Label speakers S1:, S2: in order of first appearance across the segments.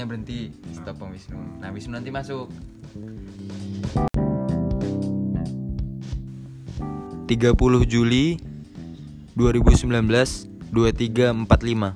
S1: Wisnunya berhenti, stop Om Wisnu. Nah, Wisnu nanti masuk. 30 Juli 2019 23.45.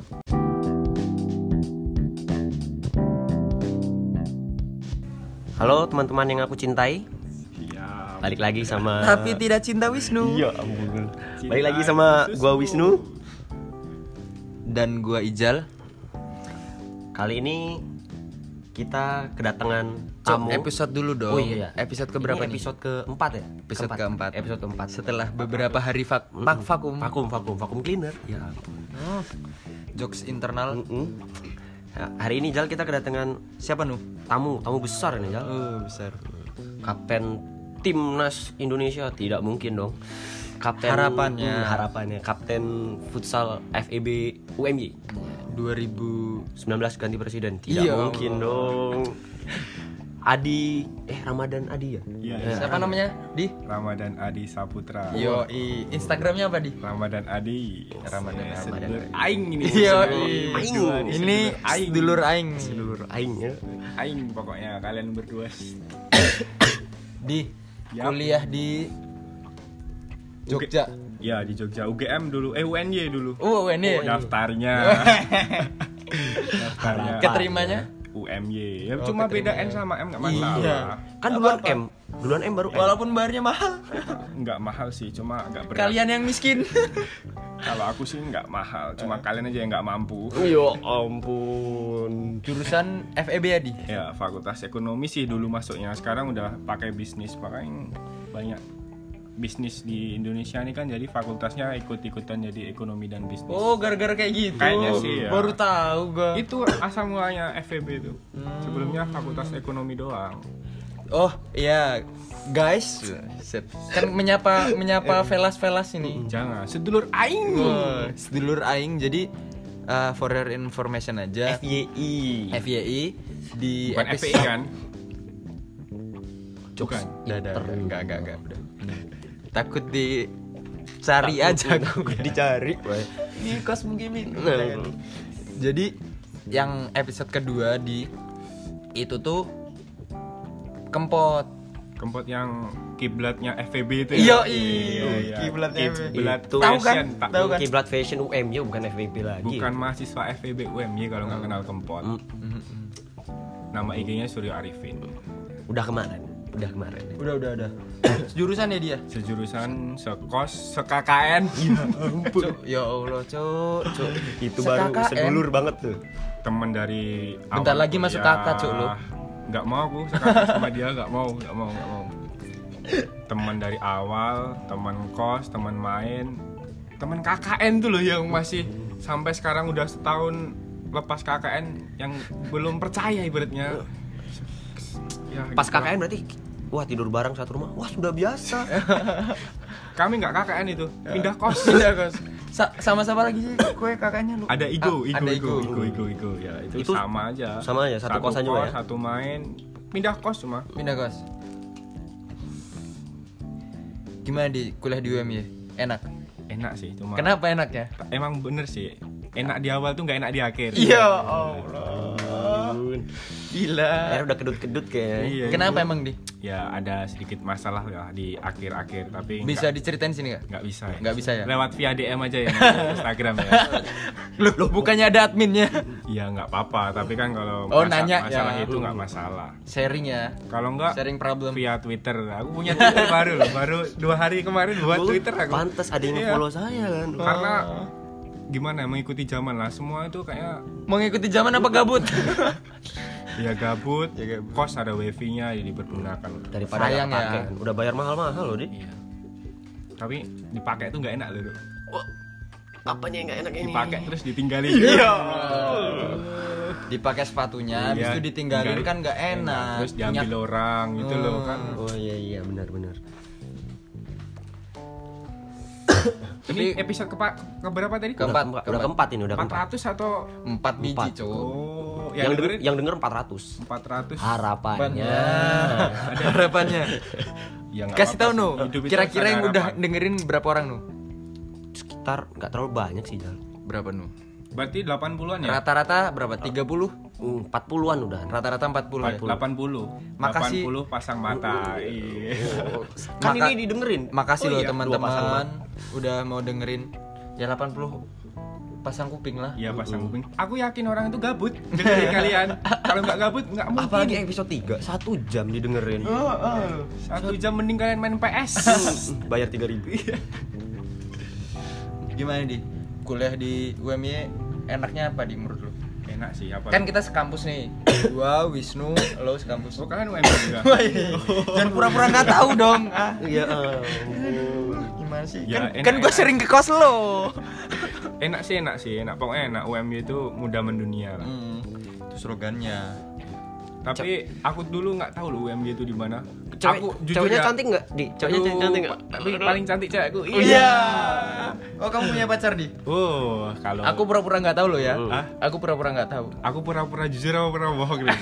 S2: Halo teman-teman yang aku cintai. Balik lagi sama
S1: Tapi tidak cinta Wisnu.
S2: Iya ampun. Balik lagi sama gua Wisnu
S1: Dan gua Ijal.
S2: Kali ini kita kedatangan
S1: Cok,
S2: tamu.
S1: episode dulu dong.
S2: Oh iya.
S1: Episode keberapa
S2: Ini
S1: nih?
S2: episode keempat ya?
S1: Episode keempat.
S2: Episode keempat.
S1: Setelah beberapa hari vakum.
S2: Vakum cleaner. Ya ampun.
S1: Jokes internal.
S2: Nah, hari ini Jal kita kedatangan
S1: Siapa nu?
S2: tamu besar ini Jal.
S1: Besar.
S2: Kapten timnas Indonesia, tidak mungkin dong. Kapten harapannya Kapten futsal FEB UMY
S1: 2019
S2: ganti presiden, tidak mungkin dong. Ramadan Adi ya?
S3: Iya.
S1: Siapa namanya? Di?
S3: Ramadan Adi Saputra.
S1: Yo, Instagramnya apa di?
S3: Ramadan Adi.
S1: Ramadan.
S3: Sedulur aing ini.
S1: Yo,
S3: Ini
S1: sedulur aing.
S2: Seluruh aing ya.
S3: Aing pokoknya kalian berdua.
S1: Di
S3: Yap.
S1: kuliah di Jogja.
S3: Ya di Jogja UGM dulu, UNY dulu.
S1: ini.
S3: Daftarnya. Daftarnya
S1: Keterimanya?
S3: UMY. Ya cuma beda N sama M enggak masalah.
S1: Iya.
S2: Kan duluan M baru M.
S1: Walaupun bayarnya mahal.
S3: Enggak mahal sih, cuma agak berat.
S1: Kalian yang miskin.
S3: Kalau aku sih enggak mahal, cuma kalian aja yang enggak mampu.
S2: Ya ampun.
S1: Jurusan FEB ya, Di?
S3: Ya, fakultas ekonomi sih dulu masuknya. Sekarang udah pakai bisnis, makanya banyak bisnis di Indonesia ini kan, jadi fakultasnya ikut-ikutan jadi ekonomi dan bisnis.
S1: Oh, gara-gara kayak gitu.
S3: Kayaknya sih ya.
S1: Baru tahu gua.
S3: Itu asal mulanya FEB itu. Sebelumnya fakultas ekonomi doang.
S1: Oh, iya. Guys, kan menyapa velas-velas ini.
S3: Jangan, sedulur aing.
S1: Oh, sedulur aing. Jadi for your information aja. FYI di
S3: Bukan
S1: episode
S3: FPI kan? Bukan.
S1: Enggak. Udah. Takut dicari aja.
S2: Dicari.
S1: Ini kos mungkin.
S2: Nah.
S1: Jadi yang episode kedua di itu tuh Kempot
S3: yang kiblatnya FEB itu ya.
S1: Iya. Kiblatnya FEB.
S3: Kiblat
S2: Itu.
S1: Tahu kan?
S3: fashion, Pak.
S1: Tahu kan?
S2: Kiblat fashion UMY bukan FVP lagi.
S3: Bukan mahasiswa FEB UMY kalau nggak kenal Kempot. Nama IG-nya Suryo Arifin.
S2: Udah kemarin.
S1: Udah. Jurusan ya dia?
S3: Sejurusan, sekos, se-KKN.
S1: Cuk, ya Allah, Cuk.
S2: Itu baru
S1: Se-KKN.
S2: sedulur banget tuh.
S3: Temen dari
S1: Bentar
S3: awal
S1: lagi masuk
S3: kuliah.
S1: kakak, Cuk, lu.
S3: Nggak mau aku sekarang sama dia, nggak mau. Teman dari awal, teman kos, teman main, teman KKN tuh loh yang masih sampai sekarang udah setahun lepas KKN yang belum percaya ibaratnya. Ya,
S2: Pas
S3: gitu.
S2: KKN berarti wah tidur bareng satu rumah. Wah sudah biasa.
S3: Kami nggak KKN itu, pindah kos.
S1: Sama-sama lagi sih kue kakaknya lu.
S3: Ada Igo. Ya itu
S2: Itu
S3: sama aja.
S2: sama aja, satu kosan juga ya?
S3: Satu main, pindah kos cuma.
S1: Pindah kos. Gimana di kuliah di UMY? Enak.
S3: Enak sih cuma.
S1: Kenapa enak ya?
S3: Emang bener sih. Enak di awal tuh nggak enak di akhir.
S1: Ya Allah. Gila.
S2: Akhirnya udah kedut-kedut kayaknya.
S3: Iya,
S1: Kenapa emang di?
S3: Ya ada sedikit masalah ya di akhir-akhir tapi
S1: Bisa diceritain sini nggak?
S3: nggak bisa ya.
S1: Nggak bisa ya?
S3: Lewat via DM aja ya Instagram ya.
S1: Loh, bukannya ada adminnya?
S3: Ya nggak apa-apa tapi kan kalau
S1: nanya
S3: masalah
S1: ya.
S3: itu nggak masalah.
S1: Sharing ya.
S3: Kalau nggak
S1: Sharing problem.
S3: via Twitter. Aku punya Twitter baru loh. Baru 2 hari kemarin buat Twitter aku.
S2: Pantas ada yang
S3: Iya.
S2: follow saya kan.
S3: Karena gimana ya, mengikuti zaman lah. Semua itu kayak
S1: Mengikuti zaman apa gabut?
S3: ya gabut. Kos ada wifi-nya jadi dipergunakan.
S2: Daripada
S1: Sayang
S2: nggak
S1: ya.
S2: pakai kan. Udah bayar mahal-mahal loh di.
S3: Iya. Tapi dipakai tuh nggak enak loh.
S2: Apanya yang nggak enak ini?
S3: Dipakai terus ditinggalin.
S1: Iya. Dipakai sepatunya, habis
S3: Iya,
S1: itu ditinggalin kan nggak enak.
S3: Terus diambil orang gitu loh kan.
S2: Oh iya benar.
S3: Ini episode keberapa tadi?
S2: Udah keempat ini, udah keempat.
S3: 400 atau
S1: 4 biji,
S2: Empat.
S1: Cuk.
S3: oh
S2: Yang denger 400.
S3: 400
S2: Harapannya.
S1: Harapannya.
S3: ya nggak
S1: Kasih tahu
S3: apa-apa
S1: nu.
S3: sih. Hidup itu
S1: Kira-kira
S3: harus
S1: yang
S3: ada
S1: udah
S3: harapan.
S1: dengerin berapa orang nu?
S2: Sekitar nggak terlalu banyak sih Jal.
S1: Berapa nu?
S3: Berarti 80-an ya?
S1: Rata-rata berapa? 30?
S2: 40-an udah.
S1: Rata-rata 40 ya?
S3: 80.
S1: Makasih.
S3: 80 pasang mata. Iya.
S2: Kan ini didengerin.
S1: Makasih loh
S3: iya,
S2: 2 pasang
S1: teman-teman udah mau dengerin. Ya 80 pasang kuping lah.
S3: Iya, pasang kuping. Aku yakin orang itu gabut dengerin kalian. Kalau nggak gabut nggak mungkin.
S2: Apalagi episode 3, 1 jam didengerin.
S3: 1 jam mending kalian main PS.
S2: Bayar 3.000.
S1: Gimana di kuliah di UMY enaknya apa di menurut lu?
S3: Enak sih apa?
S1: Kan kita sekampus nih. Gua, Wisnu, lo sekampus.
S3: Oh, kalian UMY juga.
S1: Jangan pura-pura nggak tahu dong.
S2: Iya.
S1: Gimana sih?
S3: Ya,
S1: Kan gua sering ke kos lo.
S3: Enak sih. Pokoknya enak. UMY itu mudah mendunia lah.
S1: Itu slogannya.
S3: Tapi aku dulu nggak tahu loh UMY itu di mana. Aku
S2: Ceweknya cantik enggak? Ceweknya cantik enggak?
S3: Tapi paling cantik cewekku.
S1: Iya. Oh, kamu punya pacar di?
S3: Oh, kalau
S1: Aku pura-pura nggak tahu lo ya.
S3: Hah?
S1: Aku pura-pura nggak tahu.
S3: aku pura-pura jujur apa pura bohong gitu.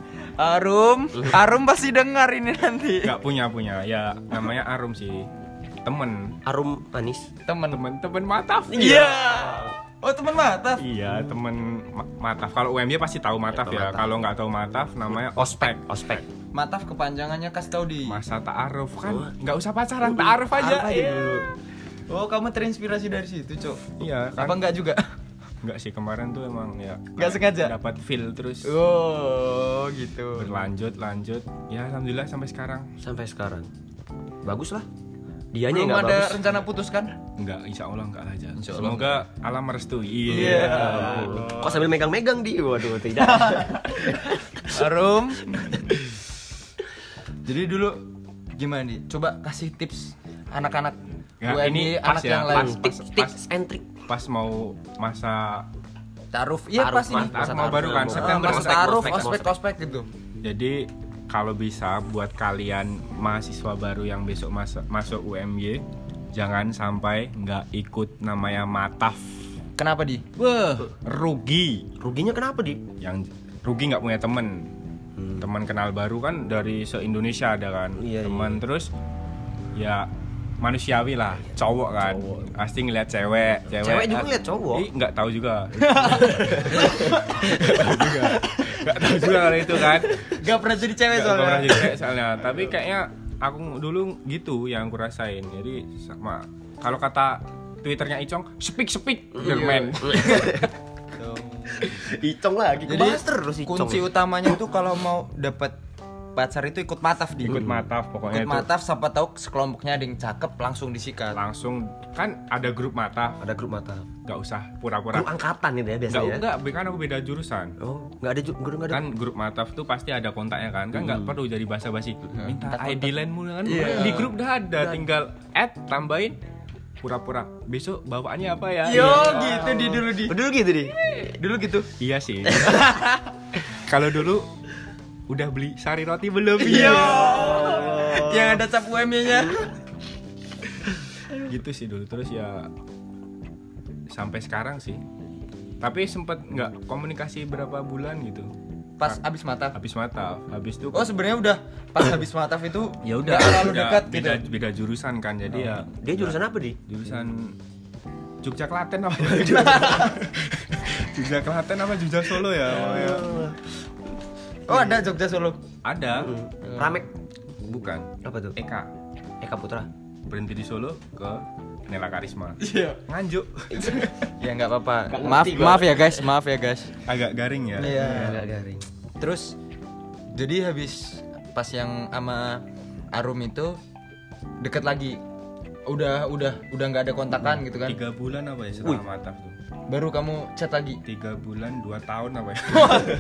S1: Arum pasti dengar ini nanti.
S3: Nggak punya. Ya namanya Arum sih. Temen
S2: Arum manis.
S1: Temen.
S3: temen mataf.
S1: Iya. Oh, teman Mataf.
S3: Iya, temen mataf. Kalau UMY pasti tahu mataf ya. Kalau nggak tahu mataf namanya ospek.
S1: Mataf kepanjangannya kasih tahu di.
S3: Masa ta'aruf kan nggak usah pacaran, ta'aruf aja.
S2: dulu.
S1: Oh, kamu terinspirasi dari situ, Cok.
S3: Iya kan.
S1: Apa enggak juga?
S3: Nggak sih, kemarin tuh emang ya
S1: Nggak sengaja?
S3: dapat feel terus
S1: Oh, gitu.
S3: berlanjut. Ya alhamdulillah sampai sekarang.
S2: Sampai sekarang. Bagus lah. Dianya
S1: Belum
S2: enggak
S1: ada
S2: bagus.
S1: rencana putus kan?
S3: Enggak, insya Allah enggak aja.
S1: Insya Allah
S3: Semoga alam merestui.
S1: Iya.
S2: Kok sambil megang-megang di? Waduh, tidak.
S1: Arum. Jadi dulu gimana nih? Coba kasih tips anak-anak
S3: Ya,
S1: UMY,
S3: ini pas
S1: anak
S3: ya,
S1: yang
S3: pas.
S1: lain.
S2: Tips and trick.
S3: Pas mau masa
S1: Taruh. Iya,
S2: Taruh,
S1: pasti.
S3: Mas, mau baru kan, September.
S1: Masa taruh, ospek gitu.
S3: Jadi kalau bisa buat kalian mahasiswa baru yang besok masuk UMY, jangan sampai nggak ikut namanya mataf.
S1: Kenapa di?
S3: Wah, rugi.
S2: Ruginya kenapa, Di?
S3: Yang rugi nggak punya temen. Teman kenal baru kan dari se-Indonesia ada kan.
S2: Iya,
S3: Teman terus ya manusiawi lah, cowok kan. Pasti ngeliat cewek
S2: Cewek juga ngeliat cowok.
S3: Nggak tahu juga. Nggak tahu juga kalau itu kan.
S1: Gak pernah jadi cewek
S3: Nggak
S1: soalnya.
S3: pernah jadi cewek soalnya. Tapi kayaknya aku dulu gitu yang aku rasain. Jadi sama kalau kata Twitternya Icong, speak German.
S2: Icong lagi.
S1: Jadi
S2: Kebahas terus Icong.
S1: kunci utamanya itu kalau mau dapat pacar itu ikut mataf di.
S3: Ikut mataf pokoknya
S1: Ikut
S3: itu.
S1: mataf, siapa tahu sekelompoknya ada yang cakep langsung disikat.
S3: Langsung kan ada grup mataf.
S2: Ada grup mata.
S3: Nggak usah pura-pura.
S2: Grup angkatan itu ya biasanya.
S3: Enggak, kan aku beda jurusan.
S2: Oh, enggak ada grup enggak ada.
S3: Kan grup mataf tuh pasti ada kontaknya kan nggak perlu jadi basa-basi minta ID line-mu kan.
S1: Iya.
S3: Di grup udah ada, tinggal add, tambahin pura-pura besok bawaannya apa ya.
S1: Yo,
S3: Iya.
S1: gitu di dulu di.
S2: Dulu gitu, Di.
S1: Dulu gitu.
S3: Iya sih. Kalau dulu udah beli sari roti belum?
S1: Yo. Yang ada cap UMY-nya.
S3: Gitu sih dulu, terus ya sampai sekarang sih. Tapi sempet nggak komunikasi berapa bulan gitu.
S1: Pas abis mataf.
S3: Habis mataf, habis itu
S1: Oh, sebenarnya udah pas habis mataf itu
S3: ya udah
S1: nggak terlalu
S3: udah
S1: dekat gitu.
S3: beda jurusan kan, jadi ya
S2: Dia jurusan apa, Di?
S3: jurusan Jogja Klaten apa ya? Jogja Klaten apa Jogja Solo ya?
S1: Oh, ada Jogja Solo.
S3: Ada,
S2: Ramek.
S3: bukan.
S2: Apa tuh?
S3: Eka
S2: Eka Putra.
S3: berhenti di Solo ke Nela Karisma.
S1: Iya.
S3: Nganjuk.
S1: Ya nggak apa-apa.
S2: Nggak
S1: Maaf,
S2: ngerti gua.
S1: maaf ya guys.
S3: Agak garing ya.
S1: Iya.
S2: Agak garing.
S1: Terus jadi habis pas yang sama Arum itu deket lagi. Udah nggak ada kontakan gitu kan.
S3: 3 bulan apa ya setelah mataf tuh?
S1: Baru kamu chat lagi.
S3: 3 bulan 2 tahun apa ya?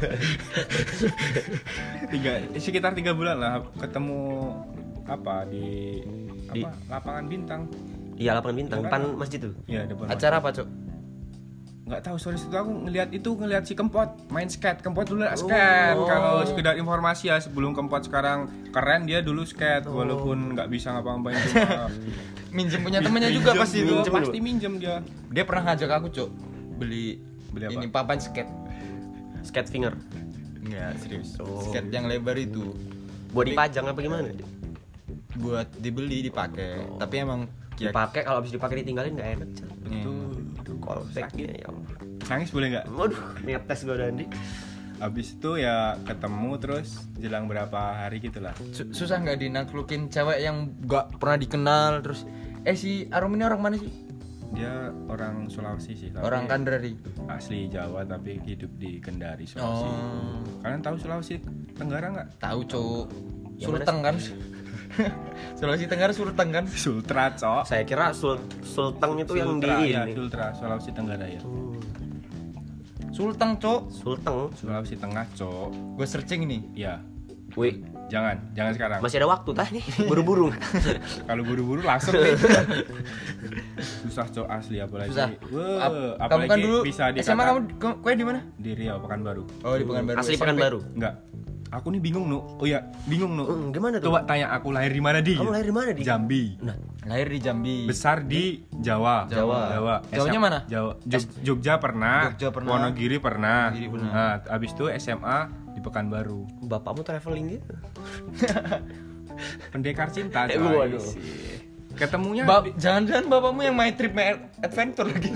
S3: Sekitar 3 bulan lah ketemu apa di lapangan bintang.
S2: Iya, lapangan bintang depan masjid tuh.
S3: Iya, depan.
S1: Acara apa, Cok?
S3: Nggak tahu, sorry, itu aku ngelihat si Kempot main skate. Kempot dulu skate. Kalau sekedar informasi ya, sebelum Kempot sekarang keren, dia dulu skate walaupun nggak bisa ngapa-ngapain cuma
S1: Minjem punya temennya juga
S3: minjem
S1: pasti itu.
S3: dulu, pasti minjem dia.
S1: Dia pernah ngajak aku, Cok, beli
S3: apa?
S1: ini papan skate.
S2: Skate finger.
S1: Enggak, serius. Skate yang lebar itu
S2: Buat dipajang apa gimana?
S1: buat dibeli dipakai. Tapi emang
S2: Dipakai, kalau habis dipakai ditinggalin enggak enak.
S3: Betul.
S2: Kolpeknya ya Allah.
S3: Nangis boleh nggak?
S2: Waduh, ngetes gue Dandi.
S3: Habis itu ya ketemu terus jelang berapa hari gitu lah.
S1: Susah nggak dinaklukin cewek yang nggak pernah dikenal terus si Arum ini orang mana sih?
S3: Dia orang Sulawesi sih, tapi
S1: Orang Kandrari.
S3: asli Jawa tapi hidup di Kendari, Sulawesi. Kalian tahu Sulawesi Tenggara nggak?
S1: Tahu, Cuk.
S2: Yang
S1: Sulteng kan? Sulawesi Tenggara Sulteng kan?
S3: Sultra, Cok.
S2: Saya kira Sulteng itu yang di
S3: Sultra, ya,
S2: ini.
S3: Sultra, Sulawesi Tenggara ya.
S1: Sulteng, Cuk.
S2: Sulteng.
S3: Sulawesi Tengah, Cok.
S1: Gue searching nih.
S3: Ya.
S2: Wih,
S3: Jangan sekarang.
S2: masih ada waktu tah nih, buru-buru.
S3: Kalau buru-buru langsung nih. Susah, Cok, asli apalagi.
S1: Susah. Kamu
S3: Apalagi
S1: kan dulu
S3: bisa
S1: SMA kamu di mana?
S3: di Riau, Pekanbaru.
S1: Oh, di Pekanbaru.
S2: Asli
S1: SMP.
S2: Pekanbaru.
S3: Enggak. Aku nih bingung, Nu. Oh ya, bingung, Nu.
S2: Gimana tuh?
S3: Coba tanya aku lahir di mana, Di?
S2: Kamu lahir di mana, Di?
S3: Jambi.
S2: Nah,
S1: Lahir di Jambi.
S3: Besar di Jawa.
S1: Jawanya
S3: SM
S1: mana?
S3: Jawa. Jogja pernah.
S1: Jogja pernah.
S3: Wonogiri pernah.
S1: Wonogiri pernah.
S3: Nah, abis itu SMA di Pekanbaru.
S2: bapakmu traveling gitu.
S3: Pendekar cinta, coy.
S2: Waduh.
S3: Ketemunya
S1: Jangan-jangan bapakmu yang My Trip My Adventure lagi.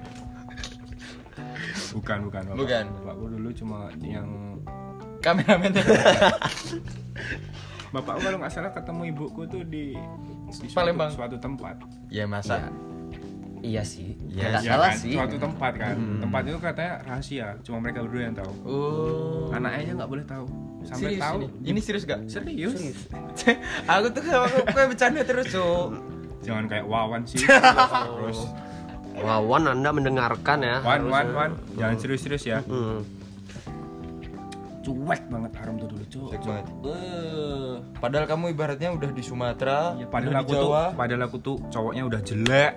S3: bukan. Bapak.
S1: Bukan.
S3: Bapakku dulu cuma yang
S1: Kameramennya.
S3: Bapakku kalau nggak salah ketemu ibuku tuh di
S1: Palembang.
S3: suatu tempat.
S1: Ya masa.
S2: Iya sih.
S1: Iya,
S2: Nggak
S3: Iya
S2: salah
S3: kan?
S2: sih.
S3: Suatu tempat kan. Tempat itu katanya rahasia, cuma mereka berdua yang tahu.
S1: Oh.
S3: Anaknya aja nggak boleh tahu. Sampai
S1: Serius
S3: tahu.
S1: ini serius gak?
S3: Serius.
S1: Aku tuh kayak bercanda terus, Cuk.
S3: Jangan kayak Wawan sih. Terus
S2: Wawan, Anda mendengarkan ya.
S3: Wan. Jangan serius-serius ya.
S1: Cuek
S3: Banget harum tuh dulu, Cuk.
S1: Cuek banget. Padahal kamu ibaratnya udah di Sumatera,
S3: Ya,
S1: udah di Jawa.
S3: padahal aku tuh cowoknya udah jelek.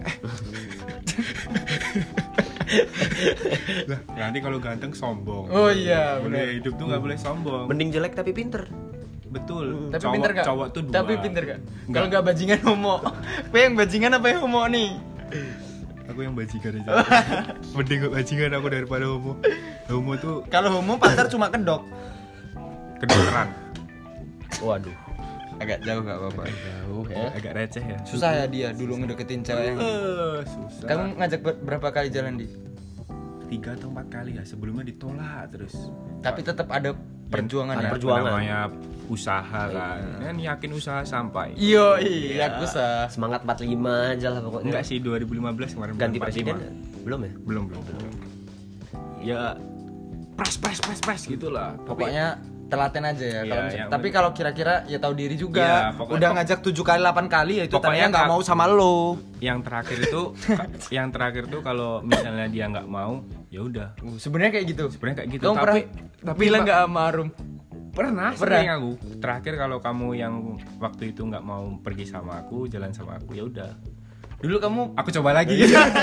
S3: Lah, nanti kalau ganteng sombong.
S1: Oh iya,
S3: boleh
S1: benar.
S3: hidup tuh nggak boleh sombong.
S2: Mending jelek tapi pinter.
S3: Betul.
S1: Tapi
S3: Cowok-
S1: pinter gak?
S3: Cowok tuh dua.
S1: Tapi pinter gak?
S3: Enggak.
S1: Kalau gak bajingan homo. Gue yang bajingan apa yang homo nih?
S3: Aku yang bajingan aja. Mending gak bajingan aku daripada homo. Homo tuh
S1: Kalau homo pacar cuma kedok.
S3: kedokteran.
S2: Waduh.
S1: Agak jauh gak apa-apa.
S2: Jauh ya.
S3: Agak receh ya.
S1: Susah ya dia dulu ngedeketin cewek yang.
S3: Susah.
S1: Kamu ngajak berapa kali jalan di?
S3: 3 atau 4 kali ya, sebelumnya ditolak terus.
S1: Tapi tetap ada perjuangan
S2: Ada
S1: ya.
S2: perjuangan.
S3: Namanya usaha kan. Kan yakin usaha sampai.
S1: Iya, susah.
S2: Semangat 45 aja lah pokoknya.
S3: Enggak sih 2015 kemarin
S2: Ganti
S3: bulan
S2: presiden
S3: 45.
S2: belum ya?
S3: Belum. Ya press gitulah.
S1: Pokoknya telaten aja ya.
S3: Iya,
S1: Kalau
S3: yang
S1: tapi kalau kira-kira ya tahu diri juga.
S3: Iya, pokoknya-
S1: Udah ngajak 7 kali 8 kali ya itu
S3: Pokoknya
S1: tadinya nggak mau sama lo.
S3: Yang terakhir tuh kalau misalnya dia nggak mau, ya udah.
S1: Sebenarnya kayak gitu.
S3: Sebenarnya kayak gitu.
S1: Kamu pernah
S3: tapi
S1: bilang nggak sama Arum?
S3: pernah
S1: Pernah.
S3: sering aku. Terakhir kalau kamu yang waktu itu nggak mau pergi sama aku, jalan sama aku, ya udah.
S1: Dulu kamu
S3: Aku coba lagi.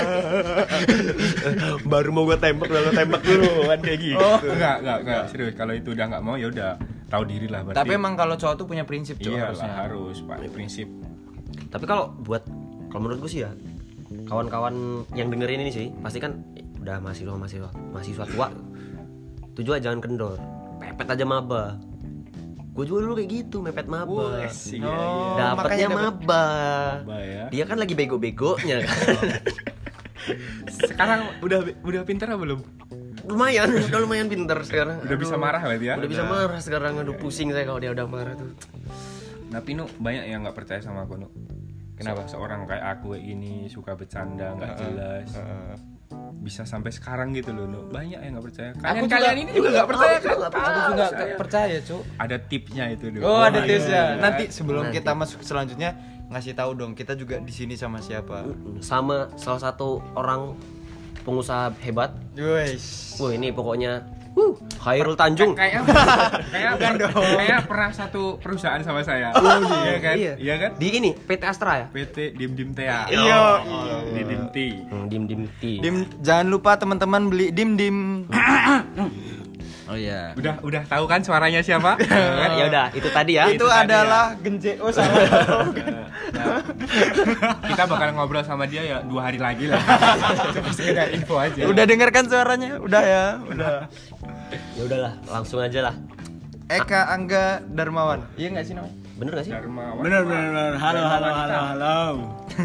S2: Baru mau gua tembak dulu kan kayak gitu.
S3: Oh, enggak, serius. Kalau itu udah nggak mau, ya udah. Tahu diri lah berarti.
S1: tapi emang kalau cowok tuh punya prinsip cowok
S3: Iyalah,
S1: harusnya.
S3: harus, Pak. Prinsip.
S2: Tapi kalau menurut gue sih ya, kawan-kawan yang dengerin ini sih pasti kan udah mahasiswa tua. Tujuan jangan kendor, pepet aja maba. Gue juga dulu kayak gitu, mepet maba.
S3: Wes,
S1: Oh,
S3: iya.
S2: Dapatnya
S1: makanya dapet-
S2: maba.
S3: Maba ya.
S2: Dia kan lagi bego-begonya kan.
S3: Sekarang udah pintar apa belum?
S2: udah lumayan pinter sekarang.
S3: Udah bisa marah berarti ya?
S2: Udah bisa marah sekarang. Aduh pusing saya kalau dia udah marah tuh.
S3: Tapi Nu, banyak yang nggak percaya sama aku, Nu.
S1: Kenapa?
S3: Seorang kayak aku kayak gini, suka bercanda, nggak jelas. Bisa sampai sekarang gitu loh, Nu. Banyak yang nggak percaya. Kalian ini juga nggak percaya kan?
S1: Aku juga nggak percaya, Cuk.
S3: Ada tipsnya itu, Nu.
S1: Oh, ada
S3: iya.
S1: tipsnya. Nanti sebelum
S2: Nanti.
S1: kita masuk selanjutnya ngasih tahu dong kita juga di sini sama siapa.
S2: Sama salah satu orang pengusaha hebat.
S1: Guys.
S2: Wah ini pokoknya Khairul Tanjung.
S3: Kayak pernah satu perusahaan sama saya. Iya kan? Iya kan?
S2: Di ini PT Astra ya?
S3: PT Dim Tea.
S1: Iya.
S3: Di Dim T.
S2: Dim Ti.
S1: Dim, jangan lupa teman-teman beli dim. Oh iya.
S3: Udah tahu kan suaranya siapa?
S2: Kan ya udah itu tadi ya.
S1: Itu
S3: tadi
S1: adalah Genje. Oh salah.
S3: Nah, kita bakal ngobrol sama dia ya 2 hari lagi lah. Cuma sekedar info aja.
S1: Udah dengarkan suaranya? Udah ya. Udah.
S2: Ya udahlah, langsung aja lah.
S1: Eka Angga Darmawan. Iya nggak sih namanya?
S2: Bener gak sih?
S3: Darmawan.
S4: Bener. Halo.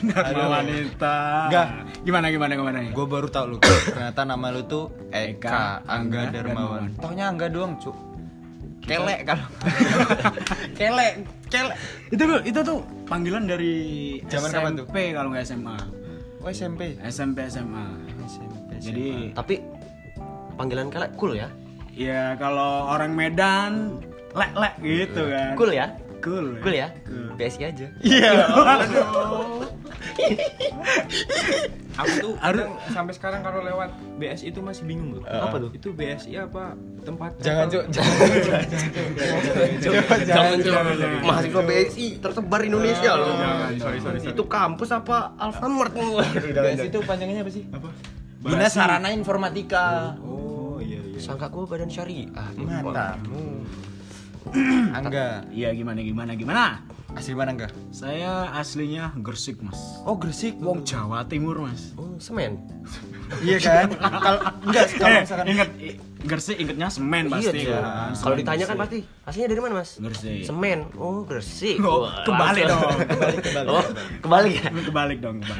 S4: Dharma Wanita.
S1: Enggak.
S4: Gimana ya?
S1: Gue baru tahu lu ternyata nama lu tuh Eka Angga Darmawan. Taunya Angga doang, Cuk. Kelek kalau. Kelek.
S4: Itu tuh panggilan dari
S1: Zaman kapan tuh?
S4: SMP kalau nggak SMA.
S1: Oh SMP.
S4: SMP SMA. Jadi
S2: Tapi panggilan kelek cool ya.
S4: ya kalau orang Medan lek gitu kan.
S2: Cool ya.
S4: Cool
S2: Cool ya.
S4: Cool.
S2: BSI aja.
S1: Iya.
S3: Aku tuh kadang sampai sekarang kalau lewat BSI itu masih bingung loh.
S2: Apa tuh?
S3: Itu BSI apa tempat
S1: Jangan, Cuk.
S2: Jangan mahasiswa BSI tersebar Indonesia loh.
S3: Sorry.
S2: Itu kampus apa Alfamart?
S1: BS itu panjangnya apa sih?
S3: apa?
S1: Dinas Sarana Informatika.
S3: Oh iya.
S2: Sangka gua badan syariah.
S1: Matamu. Angga.
S4: Iya gimana?
S1: Asli mana enggak?
S4: Saya aslinya Gresik mas.
S1: Oh, Gresik.
S4: Wong Jawa Timur mas.
S2: Oh, semen.
S1: Iya kan? Kalau enggak kalau misalkan
S4: inget Gresik ingetnya semen pasti
S2: Iya,
S4: kan.
S2: kalau
S4: Semen
S2: ditanya kan
S4: Gresik.
S2: pasti aslinya dari mana mas?
S4: Gresik.
S2: Semen. Oh, Gresik.
S4: Oh,
S2: Wah,
S4: kebalik
S2: langsung.
S4: dong.
S2: Oh, kebalik ya.
S4: Kebalik.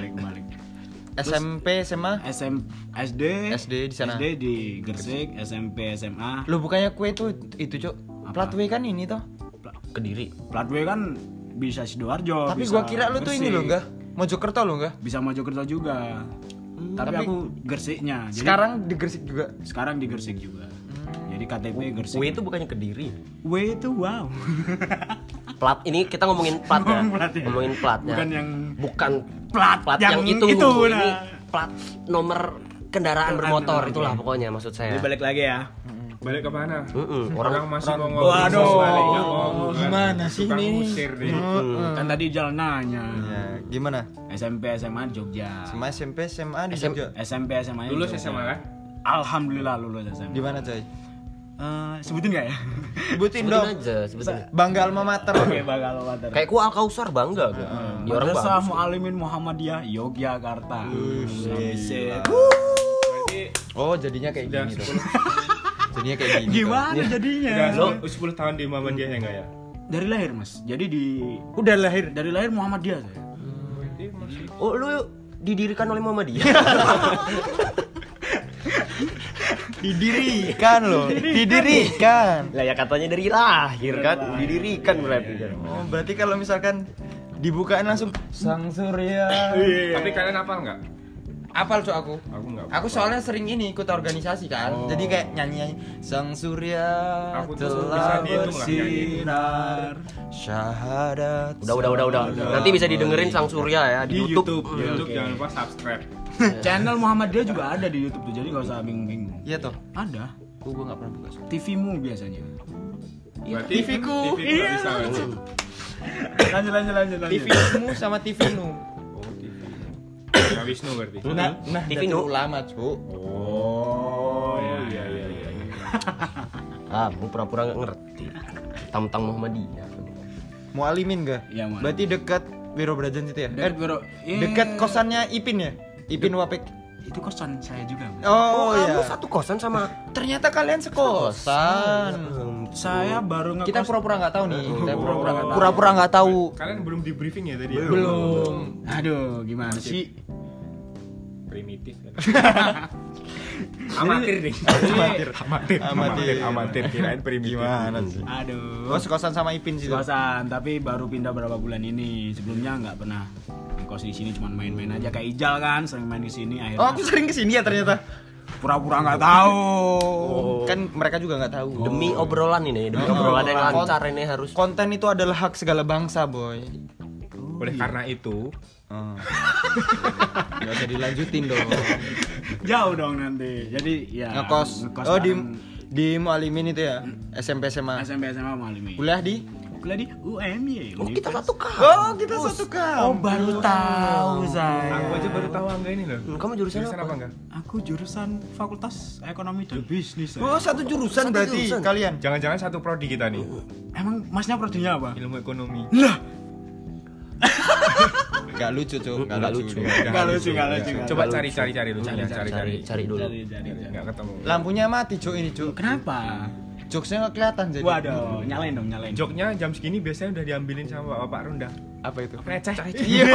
S1: SMP, SMA.
S4: SD
S1: SD di sana.
S4: SD di Gresik, SMP, SMA.
S1: Lu bukannya kue itu, Cuk. Plat W kan ini toh.
S2: Kediri.
S4: Plat W kan bisa Sidoarjo.
S1: Tapi
S4: bisa
S1: gua kira lu tuh ini
S4: Gresik.
S1: lo enggak? Mojokerto lo enggak?
S4: Bisa Mojokerto juga. Tapi
S1: Tapi
S4: aku Gresiknya. Jadi
S1: Sekarang di Gresik juga.
S4: sekarang di Gresik juga. Jadi KTP Gresik.
S2: W itu bukannya Kediri.
S4: W itu wow.
S2: Plat ini kita ngomongin plat ya.
S4: Ngomong plat ya.
S2: Ngomongin platnya.
S4: Bukan yang
S2: bukan
S4: plat
S2: yang itu.
S4: itu,
S2: Ini
S4: nah.
S2: plat nomor kendaraan bermotor itulah pokoknya maksud saya.
S4: Ini balik lagi ya.
S3: Balik ke mana?
S2: Orang
S3: masih mau ngobrol.
S4: Waduh.
S3: balik, ya, ngomong.
S1: Gimana sih
S3: Tukang
S1: ini?
S3: ngusir deh.
S4: Kan tadi jalan nanya.
S1: Ya, gimana?
S4: SMP SMA Jogja.
S1: Sama SMP, SMA di Jogja.
S4: SMP SMA -nya
S3: Lulus
S4: Jogja.
S3: SMA kan?
S4: Alhamdulillah lulus SMA.
S1: Di mana, coy?
S4: Sebutin nggak ya?
S1: Sebutin
S2: Sebutin
S1: dong.
S2: aja, sebutin.
S1: Bangga alma mater.
S4: Oke, bakal water.
S2: Kayak gua Al Kausar bangga gua. Ya orang
S4: Madrasah
S2: bagus.
S4: Muallimin Muhammadiyah Yogyakarta. Buset.
S3: Berarti
S1: Oh, jadinya kayak
S3: udah
S1: gini
S3: 10
S1: tuh. Jadinya kayak gini.
S4: Gimana jadinya?
S3: udah 10 tahun di Muhammadiyah ya enggak ya?
S4: Dari lahir, Mas. Jadi
S1: Udah lahir.
S4: dari lahir Muhammadiyah saya.
S3: Berarti masih
S2: Oh, lu didirikan oleh Muhammadiyah.
S1: Didirikan loh. Didirikan.
S2: Lah ya katanya dari lahir kan, didirikan berarti kan.
S1: Oh, berarti kalau misalkan dibukain langsung Sang Surya.
S3: Tapi kalian hafal enggak?
S1: Apal cok aku?
S3: Aku enggak.
S1: Aku soalnya sering ini ikut organisasi kan. Jadi kayak nyanyi Sang Surya
S3: Aku tuh bisa
S1: telah
S3: dihitung lah nyanyi.
S1: bersinar syahadat.
S2: Udah. Nanti bisa didengerin Sang Surya ya di YouTube.
S3: YouTube jangan lupa subscribe.
S4: Channel Muhammadiyah juga ada di YouTube tuh. Jadi nggak usah bingung-bingung.
S1: Iya toh.
S4: Ada.
S1: Gua enggak pernah buka.
S4: TV-mu biasanya.
S3: Berarti
S1: TV-ku.
S3: TV bisa kan?
S4: Lanjut.
S1: TV-mu sama TV-nu.
S3: Oh, TV. Nah, Wisnu berarti.
S1: Nah,
S2: TV nu.
S1: ulama, Cuk.
S3: Oh, iya.
S2: Ah, gua pura-pura nggak ngerti. Tentang Muhammadiyah.
S1: Mualimin enggak?
S4: Iya, Mualimin.
S1: Berarti dekat Wiro Brajan situ ya?
S4: Dekat Wiro-
S1: dekat kosannya Ipin ya? Ipin Wapek.
S4: Itu kosan saya juga. Mas.
S1: Oh,
S2: Kamu
S1: iya.
S2: satu kosan sama
S1: Ternyata kalian sekosan.
S4: Saya baru ngekos.
S1: Kita pura-pura nggak tahu nih. Kita pura-pura nggak tahu.
S4: tahu.
S1: Pura-pura nggak tahu.
S3: Kalian belum di briefing ya tadi? Ya?
S1: Belum.
S4: Aduh, gimana sih?
S3: Primitif kan. Amatir deh. Amatir. Kirain primitif.
S1: Gimana sih?
S4: Aduh.
S1: Gua sekosan sama Ipin sih.
S4: Kosan, tapi baru pindah berapa bulan ini. Sebelumnya nggak pernah ngekos di sini, cuman main-main aja kayak Ijal kan, sering main di sini. Akhirnya
S1: Oh, aku sering kesini ya ternyata.
S4: pura-pura nggak tahu.
S1: Kan mereka juga nggak tahu.
S2: demi obrolan ini, demi obrolan yang lancar ini harus.
S1: Konten itu adalah hak segala bangsa, boy.
S3: Oleh karena itu,
S1: Oh. Gak usah dilanjutin dong.
S4: Jauh dong nanti. Jadi ya
S1: Ngekos. Oh,
S4: kan
S1: di Mualimin itu ya? SMP SMA.
S4: SMP SMA Mualimi.
S1: Kuliah di?
S4: Kuliah di UMY.
S2: Oh, kita satu kampus.
S1: Oh, kita satu
S4: Oh, baru tahu saya.
S3: aku aja baru tahu Angga ini loh.
S2: Kamu jurusan
S3: Jurusan
S2: apa?
S3: apa enggak?
S4: Aku jurusan Fakultas Ekonomi dan Bisnis. saya.
S1: Oh, satu jurusan
S2: Satu
S1: berarti
S2: jurusan.
S1: kalian.
S3: Jangan-jangan satu prodi kita nih.
S4: Emang masnya prodinya apa?
S3: Ilmu ekonomi.
S1: Gak lucu, Cuk.
S2: Nggak lucu.
S4: Nggak lucu.
S3: Coba cari lu.
S2: Cari dulu.
S4: Cari.
S3: Enggak ketemu.
S1: Lampunya mati, Cuk, ini, Cuk.
S4: Kenapa?
S1: Jokesnya nggak kelihatan jadi.
S4: Waduh, nyalain dong, nyalain.
S3: Joknya jam segini biasanya udah diambilin sama Bapak Runda.
S1: Apa itu?
S3: Receh.
S1: Iya.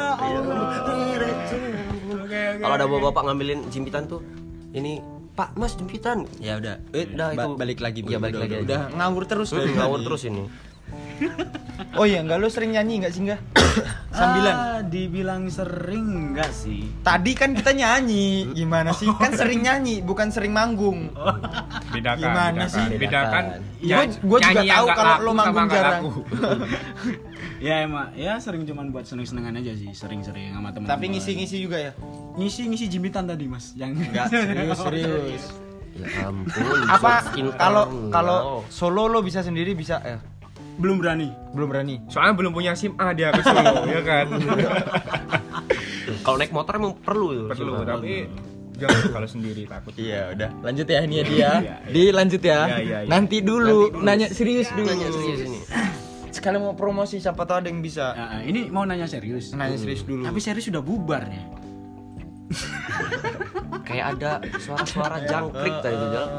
S2: Kalau ada bapak ngambilin jimpitan tuh, ini Pak Mas jimpitan. Ya udah, udah itu
S1: Balik lagi.
S2: Iya, balik lagi.
S1: Udah ngawur terus dari
S2: ngawur
S1: tadi.
S2: terus ini.
S1: Oh iya, enggak lu sering nyanyi enggak sih enggak? Sambilan.
S4: Dibilang sering enggak sih?
S1: Tadi kan kita nyanyi. Gimana sih? Kan sering nyanyi, bukan sering manggung.
S3: Bedakan.
S1: Gimana sih?
S3: Bedakan.
S1: Gua juga tahu kalau lo manggung jarang.
S4: Ya emang, ya sering cuman buat seneng-senengan aja sih, sering-sering sama teman.
S1: Tapi ngisi-ngisi juga ya?
S4: ngisi jimpitan tadi Mas, yang
S1: Enggak, serius.
S2: Ya ampun.
S1: Apa
S2: skin
S1: kalau solo lo bisa sendiri bisa ya?
S4: belum berani.
S1: Belum berani.
S3: Soalnya belum punya SIM A dia ke Solo, ya kan?
S2: kalau naik motor emang perlu.
S3: Perlu, tapi jangan kalau sendiri takut.
S1: Iya, udah. Lanjut ya ini ya dia. Dilanjut ya.
S3: Iya.
S1: Nanti dulu, nanya serius dulu.
S2: Nanya serius ini.
S1: Sekali mau promosi siapa tahu ada yang bisa.
S4: Nah, ini mau nanya serius.
S1: Nanya serius dulu.
S4: Tapi serius sudah bubar ya.
S2: Kayak ada suara-suara jangkrik tadi tuh Jal.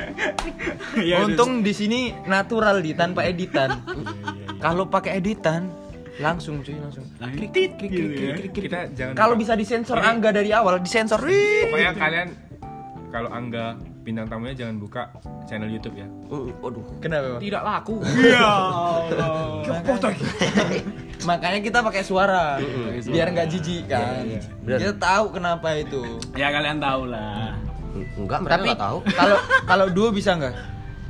S1: Untung di sini natural tanpa editan. Kalau pakai editan langsung cuy langsung.
S4: Klik gitu ya.
S3: Kita jangan.
S1: Kalau bisa disensor Angga dari awal, disensor.
S3: Pokoknya kalian kalau Angga bintang tamunya jangan buka channel YouTube ya.
S2: Waduh.
S1: Kenapa?
S3: Tidak laku.
S4: Ya Allah.
S1: Makanya kita pakai suara biar nggak jijik kan.
S2: Bener.
S1: Kita tahu kenapa itu.
S4: Ya kalian tahu lah.
S2: Enggak, mereka
S1: Tapi
S2: enggak tahu.
S1: kalau duo bisa nggak?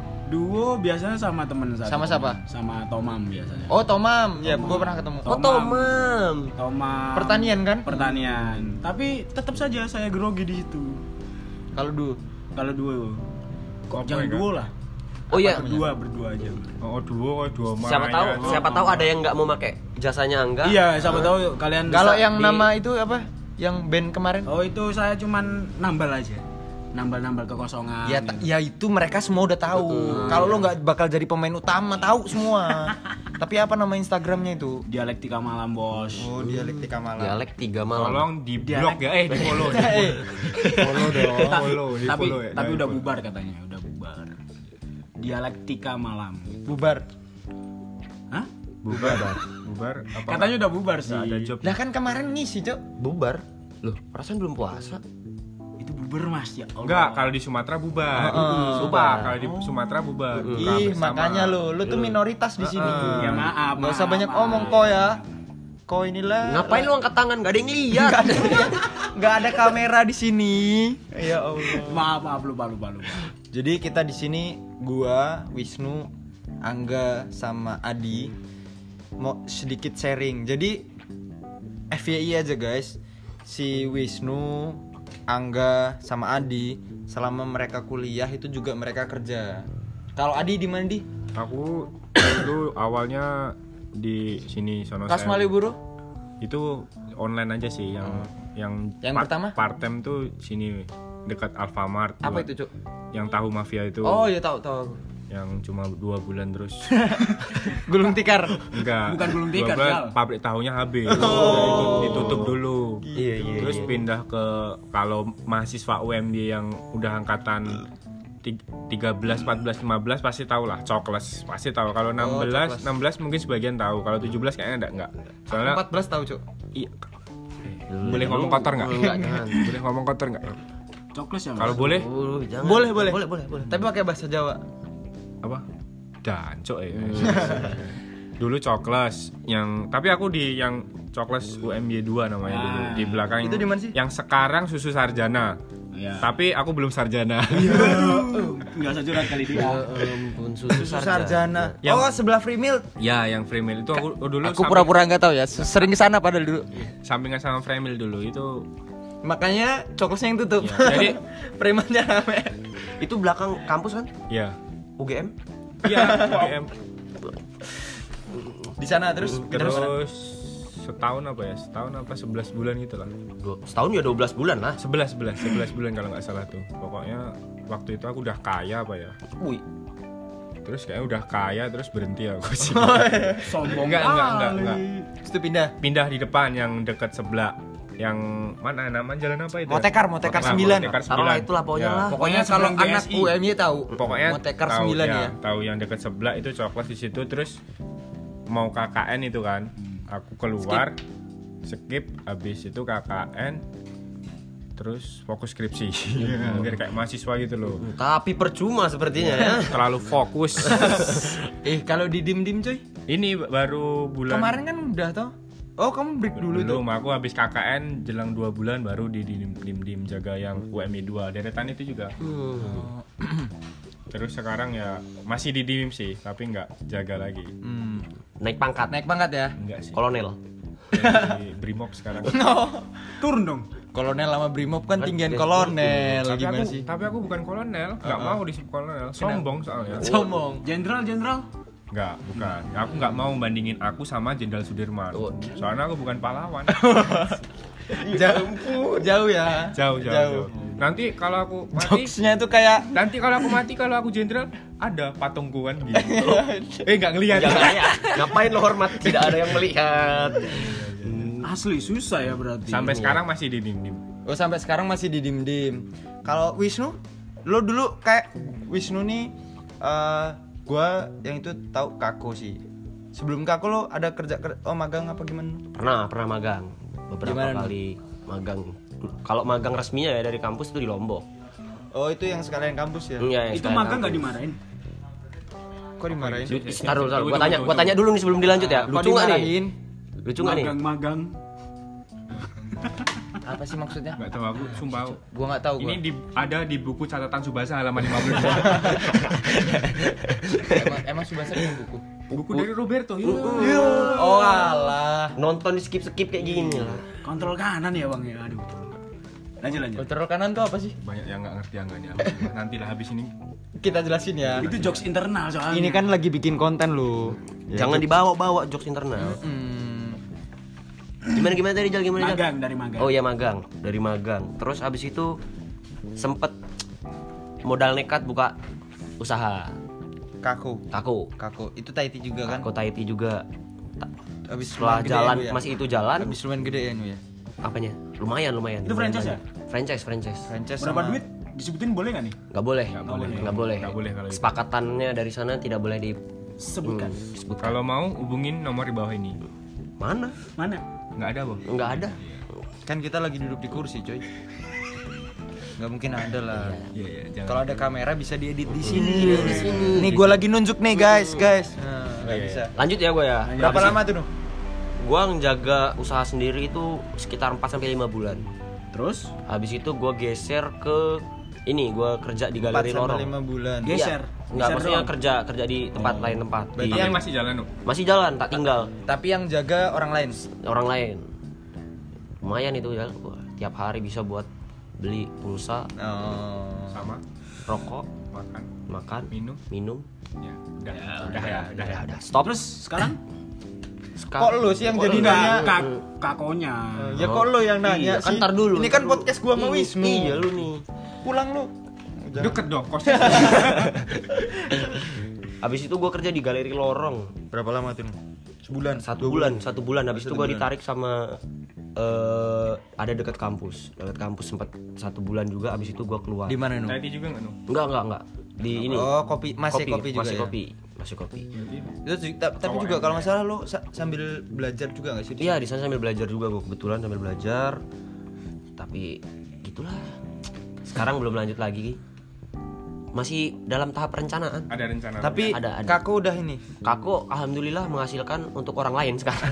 S4: Duo biasanya sama temen satu.
S1: Sama siapa?
S4: Sama Tomam biasanya.
S1: Oh Tomam, ya gue pernah ketemu.
S2: Oh, Tomam.
S4: Tomam.
S1: Pertanian kan?
S4: Pertanian. Tapi tetap saja saya grogi di situ.
S1: Kalau duo.
S4: Kalau duo. Kok
S3: Apa
S4: jangan
S3: ya,
S4: duo lah.
S2: Oh iya,
S4: Berdua aja.
S3: Oh duo mah.
S2: siapa tahu ada yang nggak mau pakai jasanya Angga.
S4: Iya, siapa tahu kalian
S1: Kalau
S4: bisa
S1: yang
S4: di-
S1: nama itu apa? Yang band kemarin?
S4: Oh, itu saya cuman nambal aja. Nambal kekosongan.
S1: Ya, ya itu mereka semua udah tahu. Kalau lo nggak bakal jadi pemain utama, tahu semua. Tapi apa nama Instagramnya itu?
S4: Dialektika malam, Bos.
S1: Oh, Dialektika Malam.
S2: Dialek 3 malam.
S3: Tolong di blog ya, di follow.
S1: Follow dong.
S3: Follow, di
S4: tapi
S3: follow ya.
S4: tapi
S3: di
S4: udah
S3: follow.
S4: bubar katanya, udah bubar. Dialektika malam.
S1: Bubar.
S4: Hah?
S3: Bubar apa?
S4: Katanya udah bubar sih.
S3: Nggak ada job.
S1: Lah kan kemarin ngisi, Cok.
S2: Bubar. Loh, perasaan belum puasa.
S4: Itu bubar Mas ya. Allah.
S3: Enggak, kalau di Sumatera bubar.
S2: Bubar.
S3: Kalau di Sumatera bubar. Buka
S1: Ih,
S3: bersama.
S1: makanya lo tuh minoritas di sini.
S4: Ya maaf.
S1: Nggak usah
S4: maaf,
S1: banyak
S4: maaf.
S1: omong kok ya. Kok inilah.
S2: Ngapain lu angkat tangan? Gak ada yang lihat.
S1: Nggak ada kamera di sini. Ya Allah.
S4: Maaf, lupa.
S1: Jadi kita di sini gua, Wisnu, Angga sama Adi mau sedikit sharing. Jadi FYI aja guys. Si Wisnu, Angga sama Adi selama mereka kuliah itu juga mereka kerja. Kalau Adi di mana di?
S3: Aku dulu awalnya di sini sono
S1: Kas
S3: saya.
S1: Malioboro?
S3: Itu online aja sih yang
S1: pertama?
S3: part time tuh sini dekat Alfamart.
S1: Apa itu, Cuk?
S3: Yang tahu mafia itu.
S1: Oh, ya tahu.
S3: Yang cuma 2 bulan terus.
S1: Gulung tikar.
S3: Enggak.
S4: Bukan gulung tikar,
S3: 2 bulan,
S4: Jal.
S3: pabrik tahunya habis. Ditutup dulu.
S2: Iya.
S3: Terus pindah ke kalau mahasiswa UMY yang udah angkatan 13, 14, 15 pasti tahu lah, Cokles pasti tahu. Kalau 16,
S1: Cokles.
S3: 16 mungkin sebagian tahu. Kalau 17 kayaknya enggak. Soalnya
S1: 14 tahu, Cuk.
S3: iya. Boleh ngomong kotor enggak?
S2: Enggak, jangan.
S3: Boleh ngomong kotor enggak?
S4: Cokles ya Mas.
S3: Kalau boleh
S2: Jangan.
S1: Boleh.
S2: Boleh.
S1: Tapi pakai bahasa Jawa.
S3: apa? Dancok ya. Dulu Cokles yang tapi aku di yang Cokles UMY 2 namanya dulu di belakang.
S1: Itu di mana sih?
S3: Yang sekarang Susu Sarjana.
S4: Ya.
S3: Tapi aku belum sarjana.
S4: Enggak usah curhat kali dia.
S2: Ampun, susu
S1: Sarjana.
S3: Yang-
S1: Oh, sebelah Free Milk.
S3: Ya, yang Free Meal itu aku dulu
S1: Aku pura-pura nggak tahu ya. Sering ke sana padahal dulu.
S3: sampingan sama Free Meal dulu itu.
S1: Makanya Coklesnya yang tutup.
S3: Ya, jadi
S1: Premannya rame.
S2: Itu belakang kampus kan?
S3: ya.
S2: UGM?
S3: Iya, UGM.
S1: Di sana terus
S3: Terus setahun apa ya? Setahun apa 11 bulan gitu lah.
S2: Setahun ya 12 bulan lah.
S3: 11 bulan kalau nggak salah tuh. Pokoknya waktu itu aku udah kaya apa ya?
S2: Wih.
S3: Terus kayaknya udah kaya terus berhenti aku sih.
S4: Sombong
S3: Enggak.
S1: Terus itu pindah.
S3: Pindah di depan yang dekat sebelah Yang mana nama jalan apa itu?
S1: Motekar 9.
S2: Taruhlah itulah pokoknya lah.
S1: Pokoknya kalau
S4: sebelum
S1: anak
S4: GSI.
S1: UMY tahu.
S3: Pokoknya
S1: Motekar
S3: tahu
S1: 9 ya.
S3: Tahu yang dekat sebelah itu coklat di situ, terus mau KKN itu kan. Aku keluar skip habis itu KKN terus fokus skripsi. Biar kayak mahasiswa gitu loh.
S2: Tapi percuma sepertinya ya.
S3: Terlalu fokus.
S1: Kalau di dim coy.
S3: Ini baru bulan
S1: Kemarin kan udah toh. Oh, kamu break dulu tuh.
S3: belum, aku habis KKN jelang 2 bulan baru di dim jaga yang UMI 2 deretan itu juga. Terus sekarang ya masih di dim sih, tapi nggak jaga lagi.
S2: Naik pangkat.
S1: Naik banget ya.
S3: Enggak sih.
S2: Kolonel.
S3: Di Brimob sekarang.
S4: Turun dong.
S1: Kolonel sama Brimob kan tinggian kolonel. Gimana sih?
S3: Tapi aku bukan kolonel, nggak mau disebut kolonel. Sombong soalnya.
S1: Sombong.
S4: Jenderal.
S3: Enggak, bukan. Aku nggak mau bandingin aku sama Jenderal Sudirman.
S2: Oh.
S3: Soalnya aku bukan pahlawan.
S1: Jauh ya.
S3: Jauh. Nanti kalau aku mati,
S1: Jokesnya itu kayak
S3: kalau aku jenderal ada patungku kan gitu. Nggak ngelihat.
S2: Jangan ya. Ngapain lo hormat? Tidak ada yang melihat.
S4: Asli susah ya berarti.
S3: Sampai sekarang masih di dim.
S1: Oh, sampai sekarang masih di dim. Kalau Wisnu, lo dulu kayak Wisnu nih gua yang itu tahu Kako sih. Sebelum Kako lo ada kerja magang apa gimana?
S2: Pernah magang. Beberapa
S1: Gimana,
S2: kali magang. Kalau magang resminya ya dari kampus itu di Lombok.
S1: Oh, itu yang sekalian kampus ya?
S2: Iya, yang
S4: Itu
S2: sekalian
S4: magang nggak
S2: kampus.
S4: dimarahin?
S1: Kok dimarahin?
S2: Taruh. Gua tanya dulu nih sebelum dilanjut ya.
S1: Kok
S2: Lucu nggak nih?
S1: dimarahin?
S2: Lucu nggak nih?
S4: Magang.
S1: Apa sih maksudnya?
S3: Nggak tahu aku, sumpah.
S1: Gua nggak tahu gua.
S3: Ini ada di buku catatan Subasa halaman 52.
S1: emang Subasa punya buku.
S3: Buku dari Roberto.
S1: Oh, alah.
S2: Nonton di skip kayak gini lah.
S4: Kontrol kanan ya bang ya. Aduh. Lanjut.
S1: Kontrol kanan tuh apa sih?
S3: Banyak yang nggak ngerti anggarannya. Nanti lah habis ini.
S1: Kita jelasin ya.
S4: Itu jokes internal soalnya.
S1: Ini kan lagi bikin konten lo.
S2: Jangan dibawa-bawa jokes internal. Gimana tadi Jal? Gimana Jal?
S4: magang dari magang.
S2: Oh iya magang, dari magang. Terus abis itu sempet modal nekat buka usaha
S1: Kako. Itu Taiti juga kan?
S2: Kako Taiti juga.
S1: Habis
S2: Setelah
S1: lumayan gede
S2: jalan
S1: ya, Nu ya?
S2: masih itu jalan.
S1: Habis lumayan gede ya, Nu ya.
S2: Apanya? Lumayan.
S4: Itu franchise
S2: banyak. Franchise.
S1: Franchise
S4: Berapa
S1: sama-
S4: duit? Disebutin boleh nggak nih?
S2: Nggak boleh.
S3: Nggak boleh kalau itu.
S2: Kesepakatannya dari sana tidak boleh
S4: Sebutkan.
S2: disebutkan.
S3: Kalau mau hubungin nomor di bawah ini.
S2: Mana?
S3: Nggak ada, Bang.
S2: Nggak ada.
S1: Kan kita lagi duduk di kursi, coy. Nggak mungkin ada lah.
S3: Iya, jangan.
S1: Kalau ada kamera bisa diedit di sini. Nih gue lagi nunjuk nih, guys. Nah, nggak bisa.
S2: Lanjut ya gue ya.
S1: Berapa lama tuh, Nu?
S2: Gue ngejaga usaha sendiri itu sekitar 4-5 bulan.
S4: Terus?
S2: Habis itu gue geser ke ini, gue kerja di galeri
S1: 4
S2: lorong.
S1: sampai 5 bulan.
S4: Geser.
S2: Enggak,
S4: Geser
S2: maksudnya
S4: doang.
S2: kerja di tempat lain tempat.
S1: Berarti
S3: Tapi
S1: yang
S3: masih jalan, Nu.
S2: Masih jalan, tak tinggal
S1: Tapi yang jaga orang lain.
S2: orang lain. Lumayan itu ya, gua tiap hari bisa buat beli pulsa,
S1: Oh.
S3: Sama
S2: rokok,
S3: makan,
S2: minum.
S3: ya. Udah.
S2: Stop.
S4: Terus sekarang?
S1: Kok lu sih yang jadi
S4: Enggak,
S1: nanya?
S4: kakonya.
S1: Ya kok lu yang nanya
S2: Iya, kan
S1: sih?
S2: ntar dulu.
S1: Ini kan podcast gua sama Wisnu.
S2: Iya lu nih.
S1: Pulang lu.
S3: Deket dong kosnya.
S2: Habis itu gue kerja di galeri lorong
S1: Berapa lama tuh? Sebulan.
S2: 1 bulan. Habis itu gue ditarik sama ada dekat kampus sempat 1 bulan juga. Habis itu gue keluar.
S1: Di mana, Nu?
S3: Tadi juga nggak, Nu?
S2: Enggak di ini.
S1: Oh, kopi masih kopi juga ya.
S2: Masih kopi.
S1: Itu tapi juga kalau nggak salah lu sambil belajar juga nggak sih?
S2: Iya, di sana sambil belajar juga gue, kebetulan sambil belajar. Tapi gitulah. Sekarang belum lanjut lagi. Masih dalam tahap perencanaan.
S3: Ada rencana.
S1: Tapi
S2: Ada.
S1: Kako udah ini.
S2: Kako alhamdulillah menghasilkan untuk orang lain sekarang.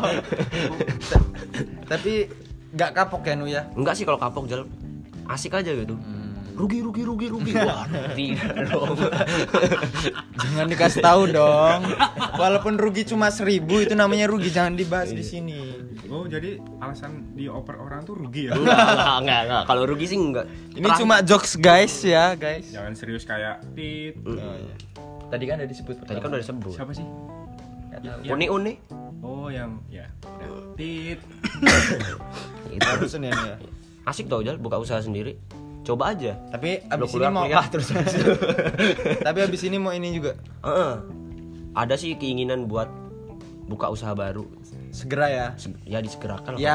S1: Tapi nggak kapok ya, Nu ya?
S2: Enggak sih kalau kapok Jal. Asik aja gitu. Rugi. Wah, tidak dong.
S1: Jangan dikasih tahu dong. Walaupun rugi cuma 1.000 itu namanya rugi, jangan dibahas di sini.
S3: Oh, jadi alasan dioper orang tuh rugi ya?
S2: Enggak. Kalau rugi sih enggak.
S1: Ini cuma jokes guys ya, guys.
S3: Jangan serius kayak Tit.
S1: Tadi kan udah disebut.
S2: Tadi kan udah disebut.
S3: Siapa sih?
S2: Une.
S3: Oh, yang ya. Udah. Tit.
S2: Itu
S1: Barusan ya, Nu ya.
S2: asik tau Jal buka usaha sendiri. Coba aja.
S1: Tapi
S2: Belum
S1: abis ini
S2: keluar
S1: mau
S2: kuliah terus.
S1: Tapi abis ini mau ini juga.
S2: Ada sih keinginan buat buka usaha baru.
S1: Segera ya.
S2: Ya disegerakan lah
S1: Ya,
S2: kalau bisa.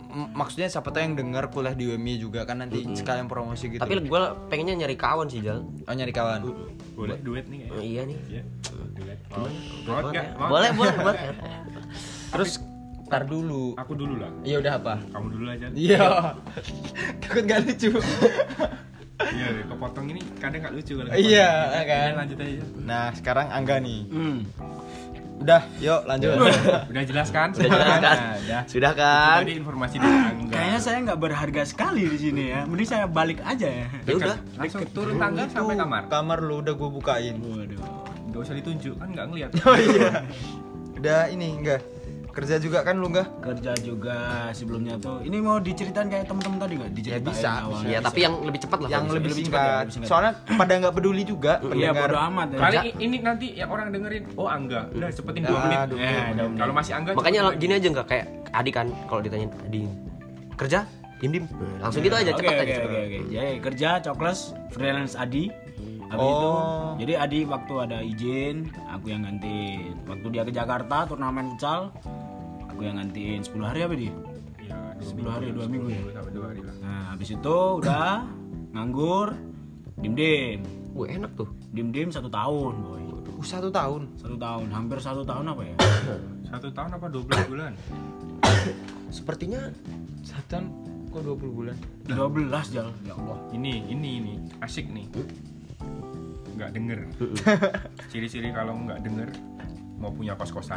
S1: maksudnya siapa tahu yang dengar kuliah di UMY juga kan nanti sekalian promosi gitu.
S2: Tapi gue pengennya nyari kawan sih Jal.
S1: Oh, nyari kawan.
S3: Boleh duet nih kayaknya.
S2: Iya nih.
S3: Iya. Duet. Mau nggak? Mau?
S2: Boleh.
S1: Terus tar dulu.
S3: Aku dulu lah.
S1: Iya udah apa?
S3: Kamu dulu aja.
S1: Iya. Takut gak lucu.
S3: Iya, kepotong ini kadang nggak lucu kalau.
S1: Iya,
S3: kepotong.
S1: kan?
S3: Iya, lanjut aja.
S1: Nah, sekarang Angga nih.
S4: Hmm.
S1: Udah, yuk lanjut.
S3: Udah jelas kan?
S2: Udah jelas kan?
S3: Nah, udah.
S2: Sudah
S3: Itu
S2: kan?
S3: tadi informasi dari Angga.
S4: Kayaknya saya nggak berharga sekali di sini ya. Mending saya balik aja ya.
S2: Ya udah.
S3: Langsung turun tangga sampai kamar.
S1: Kamar lu udah gue bukain.
S4: Waduh.
S3: Nggak usah ditunjuk kan nggak ngeliat.
S1: Oh iya. Udah ini enggak. Kerja juga kan lu enggak?
S4: Kerja juga sebelumnya tuh. Ini mau diceritain kayak temen-temen tadi nggak? Diceritain
S1: bisa,
S4: awalnya.
S2: Iya, tapi yang lebih cepat lah.
S1: Yang
S2: kalau
S1: lebih
S2: bisa.
S4: cepat ya,
S1: singkat.
S4: lebih singkat.
S1: Soalnya pada nggak peduli juga
S4: Iya
S1: pendengar.
S4: bodo amat ya.
S3: Kali ini nanti yang orang dengerin, oh Angga, udah cepetin 2 menit.
S1: Aduh,
S3: Kalau masih Angga,
S2: Makanya
S3: cepetin
S2: gini aja enggak kayak Adi kan kalau ditanyain Adi kerja diem langsung gitu aja cepat aja.
S4: Oke. Jadi kerja cokles freelance Adi. Habis itu, jadi Adi waktu ada izin, aku yang gantiin. Waktu dia ke Jakarta turnamen futsal, aku yang gantiin 10 hari apa dia?
S3: Iya,
S4: 10 hari, 2 minggu ya.
S3: sampai 2 hari lah.
S4: Nah, habis itu udah nganggur, dim-dim.
S2: Enak tuh.
S4: Dim-dim 1 tahun, boy.
S1: 1 tahun.
S4: 1 tahun, hampir 1 tahun apa ya?
S3: 1 tahun apa 12 bulan?
S2: Sepertinya
S1: 1 tahun kok 20 bulan?
S4: 12 Jal, ya Allah.
S3: Ini asik nih. Nggak denger. Ciri-ciri kalau nggak denger mau punya kos-kosan.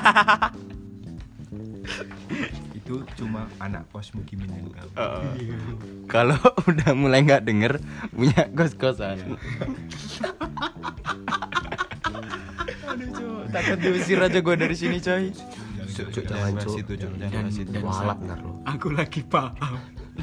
S3: Itu cuma anak kos mukimin yang tahu.
S1: Kalau udah mulai nggak denger punya kos-kosan. Aduh, Cuk. Takut diusir aja gue dari sini, coy.
S2: Cuk, jangan, Cuk.
S1: situ, Cuk. Jangan ke situ.
S2: walat ntar lo.
S4: Aku lagi paham.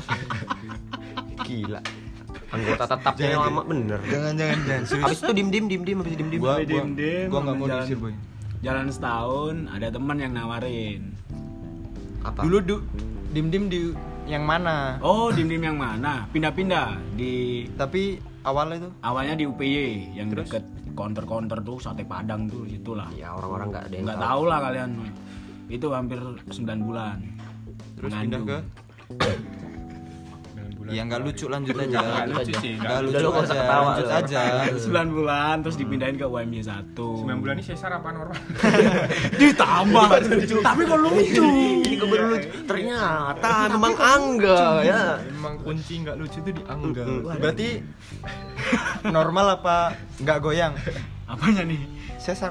S2: Gila. Anggota tetapnya yang lama bener.
S1: Jangan. Serius.
S2: Habis itu dim habis dim.
S1: Gua
S4: Dim-dim,
S1: nggak mau
S4: jalan-
S1: diusir, boy.
S4: Jalan setahun, ada teman yang nawarin.
S2: Apa?
S1: Dulu dim-dim di yang mana?
S4: Oh, dim-dim yang mana? Pindah-pindah di
S1: Tapi awalnya itu
S4: awalnya di UPY yang deket counter-counter tuh sate Padang tuh situlah.
S2: Ya orang-orang enggak ada yang
S4: Nggak tahu lah kalian. Itu hampir 9 bulan.
S1: terus
S4: Mengandung.
S1: pindah ke ya nggak lucu, lanjut aja.
S3: Nggak lucu sih.
S1: Nggak lucu
S2: Udah, lu nggak usah
S1: aja,
S2: ketawa,
S1: lanjut
S2: lu.
S1: aja.
S4: 9 bulan terus dipindahin ke UMY 1.
S3: 9 bulan ini sesar apa normal?
S4: Ditambah. Tapi kok lucu.
S2: Ini keburu lucu. Ternyata memang Angga ya.
S3: Emang kunci nggak lucu tuh di Angga.
S1: Berarti normal apa nggak goyang?
S4: Apanya nih?
S1: Sesar.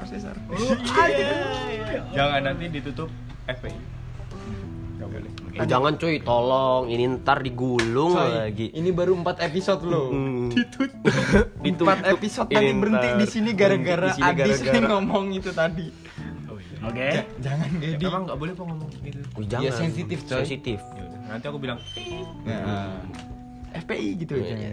S3: Jangan nanti ditutup FPI. Nggak boleh.
S2: Jangan cuy, tolong ini ntar digulung lagi.
S1: Ini baru 4 episode loh.
S2: Ditutup.
S1: 4 episode tadi
S2: Ini
S1: berhenti
S2: ntar.
S1: di sini gara-gara
S2: Berhenti di sini
S1: Adis
S2: gara-gara.
S1: ngomong itu tadi.
S4: Oke.
S1: Jangan Gedi.
S3: Emang nggak boleh kok ngomong gitu.
S2: Jangan.
S1: Ya, sensitif, coy.
S2: Sensitif.
S3: Ya udah, nanti aku bilang
S1: Nah, FPI gitu
S2: Iya,
S1: aja.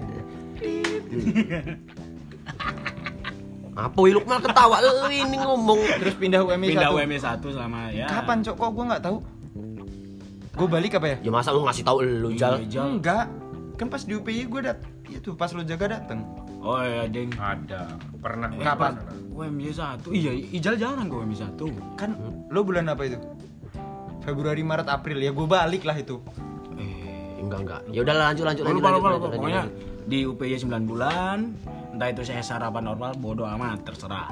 S2: Apa lu malah ketawa lu ini ngomong.
S1: Terus pindah UMY
S4: Pindah
S1: 1.
S4: UMY 1 selama ya.
S1: Kapan, Cok? Kok gua nggak tahu? Gue balik apa ya?
S2: Ya masa lu ngasih tahu lu Jal?
S1: Enggak. Kan pas di UPI gue itu pas lo jaga dateng.
S4: Oh iya, Deng.
S3: ada pernah.
S1: Kapan?
S4: UMY 1. Iya, Ijal jarang ke UMY 1.
S1: Kan lo bulan apa itu? Februari, Maret, April ya gue balik lah itu.
S2: Enggak. Ya udah lanjut.
S4: Lupa. Pokoknya di UPY 9 bulan. Entah itu saya sarapan normal, bodo amat, terserah.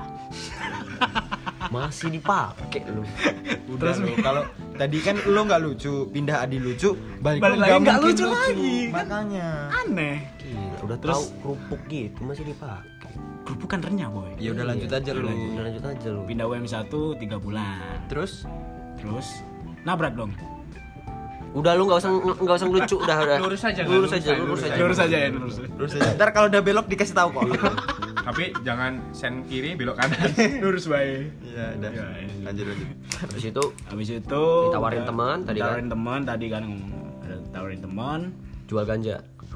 S2: masih dipakai lu.
S1: Udah lo kalau tadi kan lo nggak lucu, pindah Adi lucu, balik
S4: Balik
S1: lo
S4: lagi nggak
S1: mungkin
S4: lucu lagi, kan?
S1: Makanya.
S4: Aneh.
S2: Gila, udah
S4: Terus-
S2: tahu kerupuk gitu masih dipakai.
S4: Kerupuk kan renyah, boy.
S1: Ya udah lanjut aja lo.
S2: Udah lanjut aja lu.
S4: Pindah UMY 1 3 bulan.
S1: Terus
S4: Terus nabrak dong.
S2: Udah lu nggak usah ngelucu udah.
S3: Lurus aja,
S2: Lurus
S3: lurus
S2: aja.
S3: aja.
S4: Lurus aja ya, lurus.
S1: terus aja. Ntar kalau udah belok dikasih tahu kok.
S3: Tapi jangan sen kiri belok kanan.
S4: Lurus baik.
S1: Iya, udah.
S4: Ya,
S1: Lanjut.
S2: Habis itu
S4: Habis itu
S2: Ditawarin teman tadi kan?
S4: Ditawarin teman tadi kan ngomong. Ada tawarin teman.
S2: jual ganja.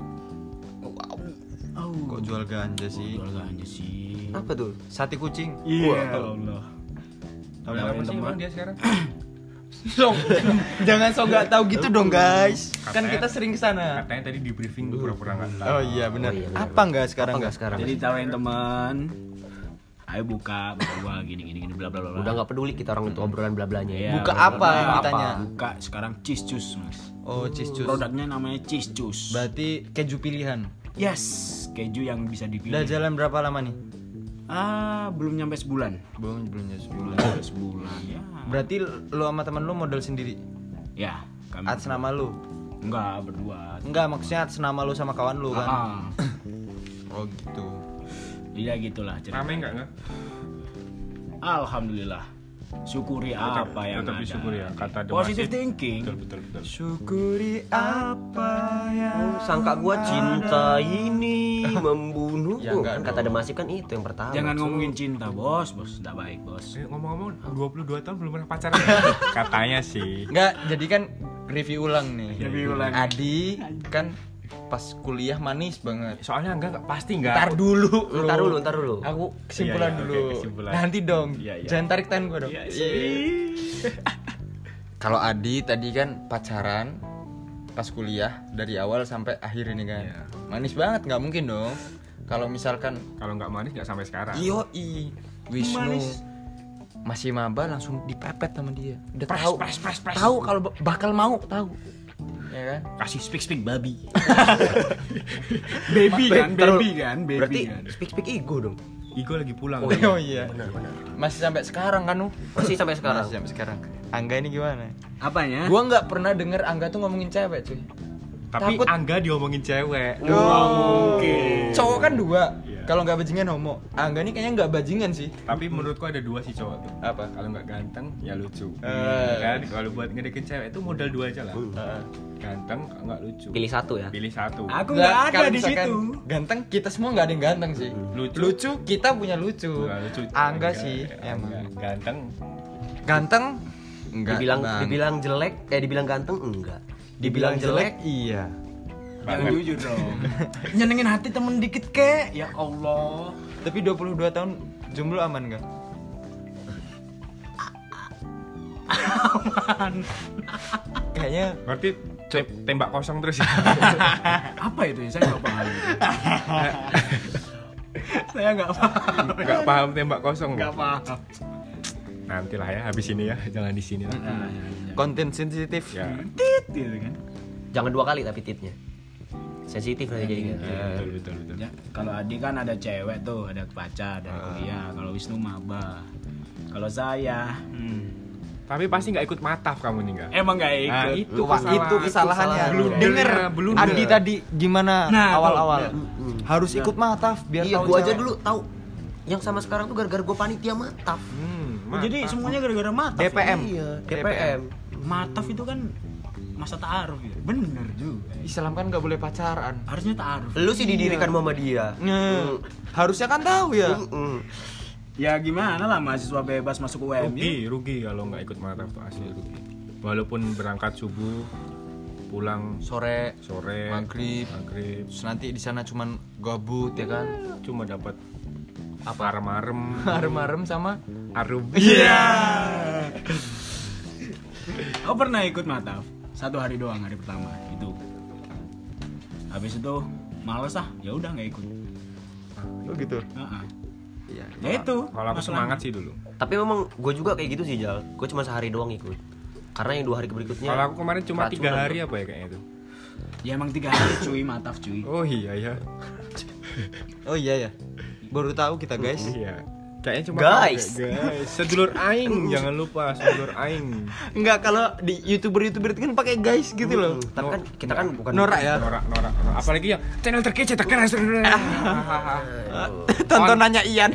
S1: Kok jual ganja sih?
S4: Jual ganja sih.
S2: Apa tuh?
S1: Sate kucing.
S4: Iya, Allah.
S3: Tahu apa sih bang dia sekarang?
S1: Jangan so nggak tahu gitu dong guys. Kan
S3: Katanya-
S1: kita sering kesana.
S3: Katanya tadi di briefing pura-pura nggak tahu.
S1: Oh iya benar.
S2: Oh, iya, benar.
S1: Apa nggak sekarang?
S2: Apa nggak sekarang?
S4: Jadi tawarin teman. ayo buka berdua gini bla bla bla.
S2: Udah nggak peduli kita orang itu obrolan bla-blanya.
S4: Iya,
S1: Buka
S4: bla, bla,
S1: apa
S4: bla.
S1: yang ditanya?
S4: Buka sekarang cheese juice mas.
S1: Oh, cheese juice.
S4: Produknya namanya cheese juice.
S1: Berarti keju pilihan.
S4: Yes, keju yang bisa dipilih.
S1: Udah jalan berapa lama nih?
S4: Belum nyampe sebulan.
S1: Belum sebulan.
S4: Sebulan ya.
S1: Berarti lu sama temen lu modal sendiri?
S4: Ya, kami
S1: Atas nama lu?
S4: enggak berdua.
S1: Enggak, maksudnya atas nama lu sama kawan lu kan?
S4: Ah.
S1: Oh gitu.
S4: Iya gitulah cerita.
S3: Rame enggak?
S4: Alhamdulillah. Syukuri apa yang
S3: tetap
S4: ada.
S3: disyukuri ya, kata The
S4: Positive
S3: Masjid.
S4: thinking.
S3: Betul.
S1: Syukuri apa yang
S2: Sangka gua cinta ini membunuh.
S1: Ya, enggak
S2: Kan kata
S1: dong.
S2: Demasif kan itu yang pertama.
S4: Jangan ngomongin cinta, bos. Enggak baik, bos.
S3: Ngomong-ngomong 22 tahun belum pernah pacaran. Katanya sih.
S1: Enggak, jadi kan review ulang nih.
S4: Review ulang.
S1: Adi kan pas kuliah manis banget.
S3: Soalnya pasti enggak.
S1: Ntar dulu.
S2: Ntar dulu.
S1: Aku kesimpulan
S3: Iya,
S1: dulu.
S3: oke, kesimpulan.
S1: Nanti dong.
S3: Iya.
S1: Jangan tarik tangan gua dong.
S3: Iya,
S1: Iya. Kalau Adi tadi kan pacaran pas kuliah dari awal sampai akhir ini kan.
S3: Iya.
S1: Manis banget, nggak mungkin dong. Kalau misalkan
S3: Kalau enggak manis enggak sampai sekarang.
S1: Wisnu
S4: Manis.
S1: masih maba langsung dipepet sama dia. Udah
S3: Pres,
S1: tahu.
S3: pres.
S1: Tahu kalau bakal mau, tahu. Ya kan?
S4: Kasih speak babi. Baby kan, baby kan, baby
S2: Berarti
S4: kan.
S2: speak ego dong.
S3: Igo lagi pulang.
S1: Oh iya.
S2: Benar.
S1: Masih sampai sekarang kan, Nu?
S2: Masih sampai sekarang.
S1: Masih sampai sekarang. Angga ini gimana?
S4: Apanya?
S1: Gua nggak pernah denger Angga tuh ngomongin cewek, cuy.
S3: Tapi
S1: Takut.
S3: Angga diomongin cewek.
S1: Oke. Cowok kan dua.
S3: Iya.
S1: Kalau nggak bajingan homo. Angga ini kayaknya nggak bajingan sih.
S3: Tapi menurutku ada dua sih cowok tuh.
S1: Apa?
S3: Kalau nggak ganteng ya lucu.
S1: Eh.
S3: Kan kalau buat ngedekin cewek itu modal dua aja lah. Ganteng nggak lucu.
S2: Pilih satu ya.
S3: Pilih satu.
S4: Aku
S1: Lah,
S4: nggak ada
S1: kalau
S4: di
S1: misalkan
S4: situ.
S1: Ganteng kita semua nggak ada yang ganteng sih.
S3: Lucu.
S1: Kita punya lucu.
S3: Nggak lucu.
S1: Angga sih
S3: Angga.
S1: emang.
S3: Ganteng.
S1: Ganteng enggak.
S2: Dibilang jelek, dibilang ganteng enggak.
S1: dibilang jelek iya.
S4: Jangan
S3: Banget.
S4: jujur dong. Nyenengin hati temen dikit kek. Ya Allah.
S1: Tapi 22 tahun jomblo aman enggak? Kayaknya
S3: Berarti tembak kosong terus ya.
S4: Apa itu ya? Saya nggak paham. Saya nggak paham.
S3: Nggak paham tembak kosong.
S4: Nggak paham.
S3: Nantilah ya habis ini ya, jangan di sini lah.
S1: konten sensitif.
S3: Ya.
S4: Tit gitu kan.
S2: Jangan 2 kali tapi titnya. Sensitif nanti jadinya.
S3: Betul.
S4: Ya, kalau Adi kan ada cewek tuh, ada pacar dari kuliah. Kalau Wisnu maba. Kalau saya,
S3: Tapi pasti nggak ikut mataf kamu nih nggak?
S4: emang nggak ikut.
S3: Nah,
S1: Itu kesalahannya.
S3: Blunder.
S1: Denger
S3: Blunder.
S1: Adi tadi gimana
S4: Nah,
S1: awal-awal.
S4: tuh.
S1: Harus ikut mataf biar
S2: Iya,
S1: tahu
S2: gua aja
S1: cewek.
S2: dulu tahu. Yang sama sekarang tuh gara-gara gua panitia mataf.
S4: Oh, jadi semuanya gara-gara mataf.
S1: DPM.
S2: Iya, DPM.
S4: Mataf itu kan masa ta'aruf ya. Bener juga.
S1: Islam kan nggak boleh pacaran.
S4: Harusnya ta'aruf.
S2: Lu sih didirikan sama dia.
S1: Harusnya kan tahu ya.
S4: Ya gimana lah, mahasiswa bebas masuk UM ya.
S3: Rugi kalau nggak ikut mataf tuh asli rugi. Walaupun berangkat subuh, pulang
S1: Sore,
S3: sore,
S1: maghrib, terus nanti di sana cuman gabut ya kan.
S3: cuma dapat apa arem-arem,
S1: Arem-arem sama
S3: arum.
S1: Iya.
S4: Oh pernah ikut mataf 1 hari doang, hari pertama itu. Habis itu males ya udah nggak ikut.
S1: Oh gitu.
S4: Iya.
S1: Iya.
S4: Ya itu.
S3: Kalau aku
S4: masalahnya.
S3: semangat sih dulu.
S2: Tapi memang gue juga kayak gitu sih, Jal. Gue cuma sehari doang ikut. Karena yang 2 hari berikutnya.
S3: Kalau aku kemarin cuma 3
S2: keracunan.
S3: hari apa ya kayaknya itu.
S4: Ya emang 3 hari cuy, mataf cuy.
S3: Oh iya ya.
S1: Oh iya ya. Baru tahu kita guys.
S3: Iya. Kayaknya cuma
S2: Guys.
S3: guys. Sedulur aing, jangan lupa sedulur aing.
S1: Enggak, kalau di YouTuber itu kan pakai guys gitu loh.
S2: Tapi kan kita kan bukan
S1: Norak ya.
S3: Norak. Apalagi yang channel terkece terkeras.
S1: Tontonannya Ian.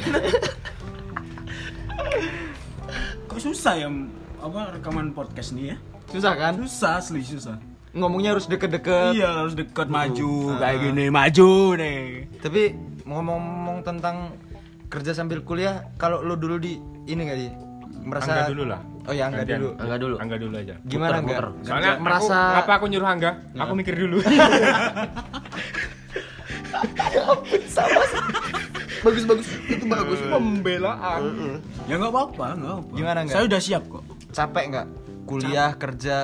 S4: Kok susah ya apa rekaman podcast nih ya?
S1: Susah kan?
S4: Susah, asli susah.
S1: Ngomongnya harus deket-deket.
S4: Iya, harus dekat maju kayak gini, maju nih.
S1: Tapi ngomong-ngomong tentang kerja sambil kuliah, kalau lo dulu di ini nggak sih? Merasa
S3: Angga dulu lah.
S1: Oh ya, Angga
S3: Gantian.
S1: dulu.
S3: Angga dulu aja.
S1: Gimana
S2: Muter,
S1: enggak?
S2: muter.
S3: Soalnya
S1: merasa
S3: apa aku nyuruh Angga? Aku mikir dulu.
S2: bagus itu bagus.
S3: Pembelaan.
S4: Ya nggak apa-apa, nggak apa.
S1: Gimana nggak?
S4: Saya udah siap kok.
S1: capek nggak? Kuliah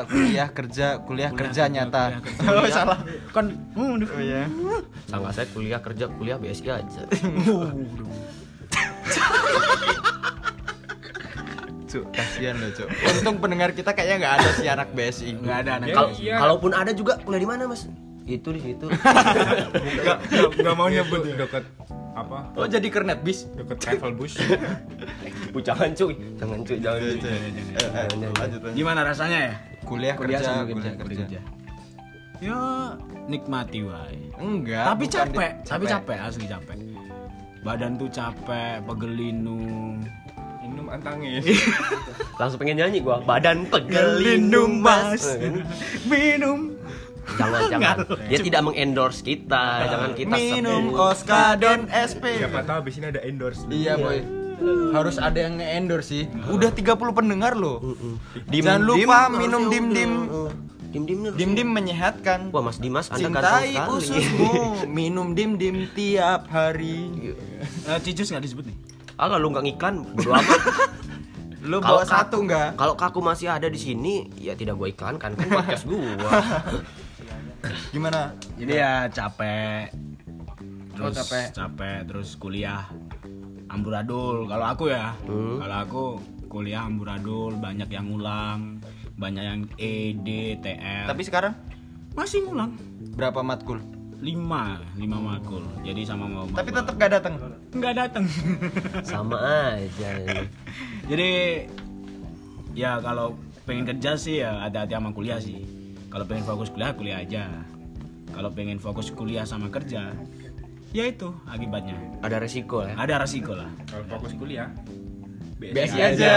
S1: kerja nyata.
S4: Kuliah,
S1: Oh, salah.
S4: Kan
S1: Oh iya.
S2: Sama saya kuliah kerja kuliah BSI aja.
S1: Cuk, kasihan loh, Cuk. Untung pendengar kita kayaknya nggak ada si anak BSI.
S4: Enggak ada anak.
S3: Ya, iya.
S2: Kalaupun ada juga kuliah di mana, Mas? Itu di situ.
S3: Nggak mau nyebut deket apa?
S1: Oh, jadi kernet bis.
S3: Deket travel bus.
S2: Jangan cuy, jangan cuy.
S1: Lanjut.
S4: Gimana rasanya ya?
S1: Kuliah
S4: sambil
S1: kerja.
S4: Ya nikmati wae.
S1: Enggak.
S4: Tapi
S1: bukan
S4: capek, asli capek. Badan tuh capek, pegelinu.
S3: Minum antangin.
S2: Langsung pengen nyanyi gua. Badan
S4: Pegelinu,
S2: pegelinu
S4: Mas.
S2: mas.
S4: Minum.
S2: Jangan. Dia tidak mengendorse kita. Jangan kita
S1: Minum
S2: sebut.
S1: Oskadon SP.
S3: Siapa tahu abis ini ada endorse.
S1: Iya, boy. Harus ada yang nge-endorse sih. Udah 30 pendengar loh.
S2: Dim,
S1: Jangan
S2: dim,
S1: lupa
S2: harus
S1: minum
S2: ya
S1: dim-dim.
S2: udah. Dim-dim nih harus
S1: Dim-dim menyehatkan.
S2: Wah Mas Dimas, Anda ganteng
S1: Cintai
S2: sekali.
S1: ususmu. Minum dim-dim tiap hari.
S4: Cicus nggak disebut nih.
S2: Alah lu nggak ngiklan, bodo amat.
S1: Lu
S2: Kalau
S1: bawa satu enggak?
S2: Kalau kaku masih ada di sini, ya tidak gua iklankan kan podcast gua.
S1: Gimana?
S4: Jadi ya capek.
S1: Oh,
S4: Terus
S1: capek.
S4: terus kuliah amburadul. Kalau aku ya, kalau aku kuliah amburadul, banyak yang ngulang, banyak yang E, D, TR.
S1: Tapi sekarang
S4: masih ngulang.
S1: berapa matkul?
S4: 5 matkul. Jadi sama mau.
S1: Tapi tetap gak datang.
S4: nggak datang.
S2: Sama aja.
S4: Jadi ya kalau pengen kerja sih ya hati-hati sama kuliah sih. Kalau pengen fokus kuliah aja. Kalau pengen fokus kuliah sama kerja, ya itu akibatnya.
S2: Ada resiko ya.
S4: Ada resiko lah.
S3: Kalau fokus kuliah,
S1: BSI aja.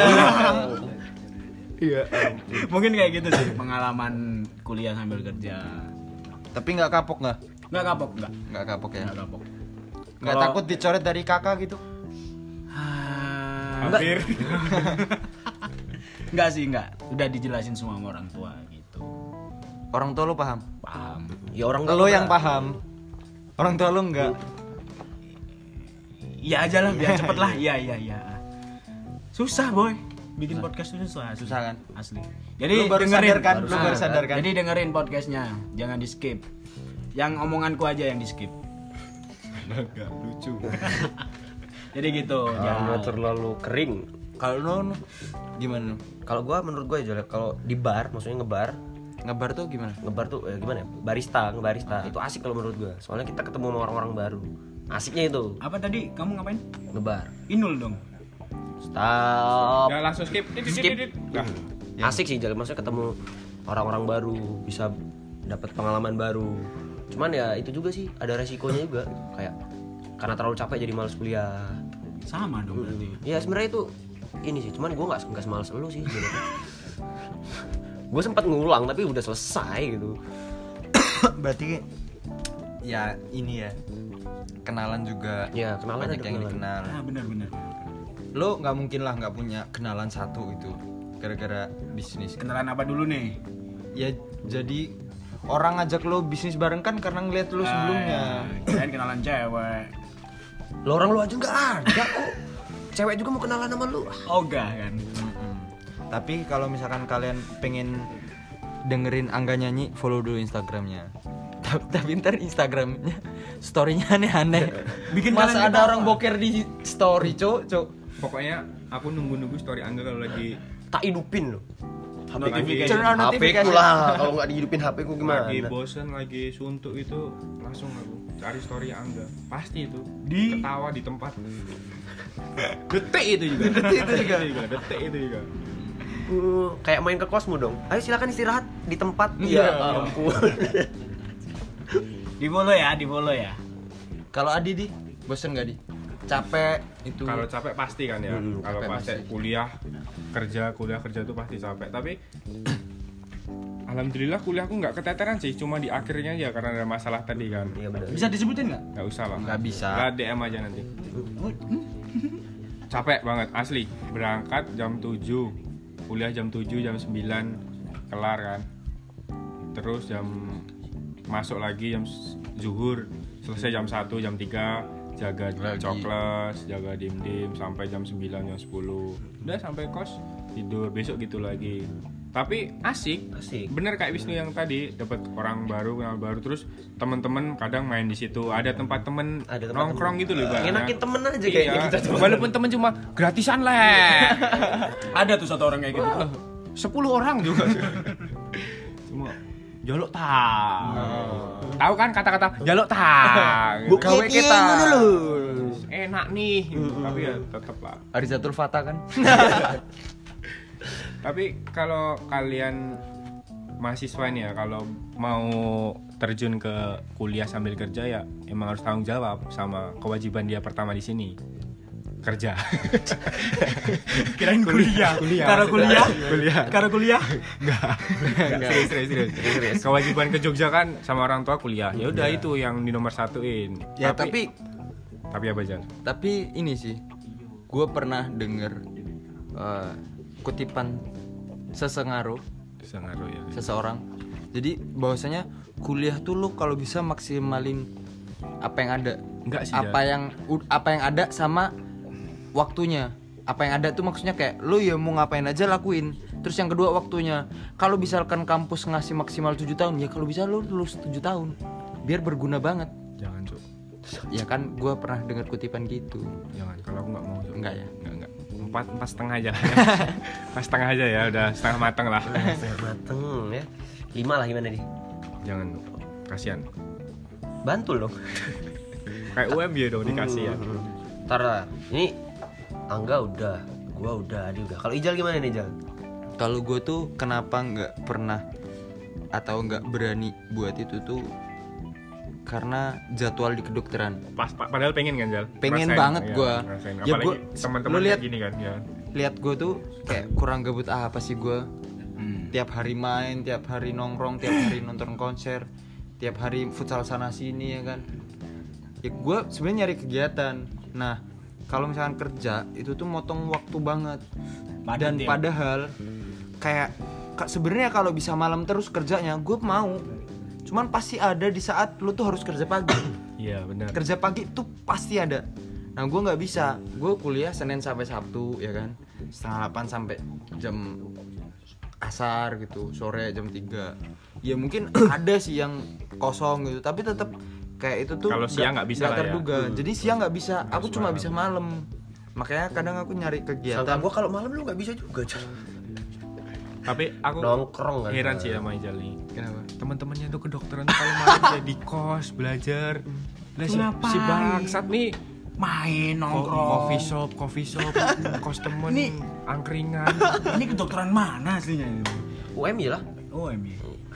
S1: Iya.
S4: Mungkin kayak gitu sih pengalaman kuliah sambil kerja.
S1: Tapi nggak kapok nggak?
S4: Nggak kapok, nggak.
S1: Nggak kapok ya?
S4: Nggak kapok.
S1: Nggak
S4: Kalau-
S1: takut dicoret dari kakak gitu?
S3: hampir.
S4: Enggak sih, enggak. Udah dijelasin semua sama orang tua gitu.
S1: Orang tua lu paham?
S4: Paham.
S2: Ya orang
S1: Lo yang paham. Orang tua lu enggak.
S4: Iya aja lah, biar cepet lah. Iya. Susah, boy. Bikin podcast itu susah.
S1: Susah kan?
S4: Asli. Jadi
S1: Lu baru
S4: dengerin.
S1: sadar kan? Lu baru sadar kan?
S4: Jadi dengerin podcastnya, jangan di skip. Yang omonganku aja yang di skip.
S3: Agak lucu.
S4: Jadi gitu.
S2: Jangan terlalu kering.
S1: Kalau lu gimana lu?
S2: Kalau gua menurut gua aja kalau di bar, maksudnya ngebar,
S1: Ngebar tuh gimana?
S2: ngebar tuh gimana ya? Ngebarista. Itu asik kalau menurut gua. Soalnya kita ketemu sama orang-orang baru. Asiknya itu
S4: Apa tadi kamu ngapain?
S2: ngebar.
S4: Inul dong.
S2: Stop.
S3: Ya langsung skip.
S2: Skip.
S3: Nah,
S2: Asik sih, jadi maksudnya ketemu orang-orang baru, bisa dapat pengalaman baru. Cuman ya itu juga sih ada resikonya juga, kayak karena terlalu capek jadi malas kuliah.
S4: Sama dong berarti.
S2: Ya sebenarnya itu ini sih, cuman gue nggak semales elu sih sebenarnya. Gue sempat ngulang tapi udah selesai gitu.
S1: Berarti ya ini ya. Kenalan juga.
S2: Ya kenalan
S1: Banyak
S2: ada
S1: yang
S2: kenalan.
S1: dikenal.
S4: Benar.
S1: Lo nggak mungkin lah nggak punya kenalan satu itu gara-gara bisnis.
S4: Kenalan apa dulu nih?
S1: Ya jadi orang ngajak lo bisnis bareng kan karena ngeliat lo sebelumnya.
S4: Kalian kenalan cewek.
S2: Lo orang lu aja nggak ada kok. Cewek juga mau kenalan sama lu.
S4: Oh enggak kan.
S1: Tapi kalau misalkan kalian pengen dengerin Angga nyanyi, follow dulu Instagramnya. Tapi ntar Instagramnya storynya aneh-aneh.
S4: Bikin
S1: Masa
S4: kalian
S1: ada
S4: ketawa.
S1: orang boker di story, cok.
S3: pokoknya aku nunggu story Angga kalau lagi
S2: Tak hidupin lo.
S4: Notifikasi.
S1: Turn on
S2: HP
S1: notification.
S2: ku lah, kalau nggak dihidupin HP ku gimana?
S3: lagi bosen, lagi suntuk itu langsung aku cari story Angga. Pasti itu.
S4: Di-
S3: Ketawa di tempat. Detik itu juga. Detik itu juga.
S2: Kayak main ke kosmu dong. Ayo silakan istirahat di tempat.
S1: Iya.
S2: Ya ampun.
S4: Di follow ya.
S1: Kalau Adi di, bosen gak di? Capek itu.
S3: Kalau capek pasti kan ya. Kalau
S1: capek
S3: pas
S1: pasti.
S3: kuliah kerja tuh pasti capek. Tapi alhamdulillah kuliahku nggak keteteran sih, cuma di akhirnya ya karena ada masalah tadi kan.
S2: Iya benar.
S4: Bisa disebutin nggak?
S3: Nggak usah lah.
S1: Nggak bisa.
S3: Nggak DM aja nanti. Capek banget asli. Berangkat jam 7, kuliah jam 7, jam 9 kelar kan. Terus masuk lagi jam zuhur, selesai jam 1, jam 3 jaga
S1: Lagi.
S3: cokles, jaga dim-dim sampai jam 9, jam 10. Udah sampai kos, tidur, besok gitu lagi. Tapi asik. Bener kayak Wisnu yang tadi, dapat orang baru, kenal baru, terus teman-teman kadang main di situ. Ada tempat temen nongkrong gitu loh, Bang.
S2: Ngenakin temen aja kayaknya kita coba.
S3: Walaupun temen cuma gratisan lah.
S4: Ada tuh satu orang kayak gitu.
S3: 10 orang juga. Cuma jaluk tak. Tahu kan kata-kata jaluk tak.
S1: Gawe kita
S3: Enak nih. Tapi ya tetep lah.
S1: Arizatul Fatah kan.
S3: Tapi kalau kalian mahasiswa nih ya, kalau mau terjun ke kuliah sambil kerja ya emang harus tanggung jawab sama kewajiban dia pertama di sini. Kerja.
S4: Kirain kuliah. Karena kuliah.
S3: Enggak. Serius. Kewajiban ke Jogja kan sama orang tua kuliah. Ya udah itu yang di nomor satuin.
S1: Ya tapi
S3: apa Jan?
S1: Tapi ini sih, gue pernah denger kutipan sesengaruh
S3: ya.
S1: Seseorang. Jadi bahwasanya kuliah tuh lu kalau bisa maksimalin apa yang ada.
S3: Enggak sih.
S1: Apa yang ada sama waktunya. Apa yang ada tuh maksudnya kayak lu ya mau ngapain aja lakuin. Terus yang kedua waktunya. Kalau misalkan kampus ngasih maksimal 7 tahun, ya kalau bisa lu lulus 7 tahun. Biar berguna banget.
S3: Jangan, Cuk.
S1: Ya kan gue pernah dengar kutipan gitu.
S3: Jangan, kalau aku enggak mau. Cuk.
S1: Enggak ya?
S3: Enggak. 4,5 aja. 4,5 aja ya, udah setengah mateng lah.
S2: Setengah mateng ya. 5 lah gimana nih?
S3: Jangan, kasihan.
S2: Bantul dong.
S3: Kayak UMY dong dikasih ya.
S2: Ntar lah. Ini Angga udah, gua udah, Adi udah. Kalau Ijal gimana nih, Ijal?
S1: Kalau gue tuh kenapa nggak pernah atau nggak berani buat itu tuh karena jadwal di kedokteran.
S3: Padahal pengen kan, Jal?
S1: Pengen
S3: Rasain,
S1: banget
S3: ya,
S1: gue.
S3: Ya gua teman-teman
S1: lu lihat
S3: gini kan ya.
S1: Lihat gue tuh kayak kurang gabut apa sih gue? Tiap hari main, tiap hari nongkrong, tiap hari nonton konser, tiap hari futsal sana sini ya kan. Ya gue sebenarnya nyari kegiatan. Nah, kalau misalkan kerja itu tuh motong waktu banget. Dan padahal kayak sebenarnya kalau bisa malam terus kerjanya gue mau. Cuman pasti ada di saat lu tuh harus kerja pagi.
S3: Iya, benar.
S1: Kerja pagi tuh pasti ada. Nah, gue nggak bisa. Gue kuliah Senin sampai Sabtu ya kan. 7:30 sampai jam asar gitu, sore jam 3. Ya mungkin ada sih yang kosong gitu, tapi tetap kayak itu tuh
S3: kalau siang nggak bisa lah
S1: terduga.
S3: ya.
S1: Jadi siang nggak bisa, aku cuma bisa malam. Makanya kadang aku nyari kegiatan.
S2: Sangka gua kalau malam lu nggak bisa juga, Cal.
S3: Tapi aku
S2: nongkrong kan.
S3: heran sih sama Ijal nih.
S1: Kenapa?
S3: Teman-temannya tuh kedokteran tuh kalau malam dia di kos belajar. Lah si bangsat nih
S4: main nongkrong.
S3: coffee shop, kos temen,
S4: Nih.
S3: angkringan.
S4: Ini kedokteran mana aslinya itu?
S2: UMY lah.
S4: UMY.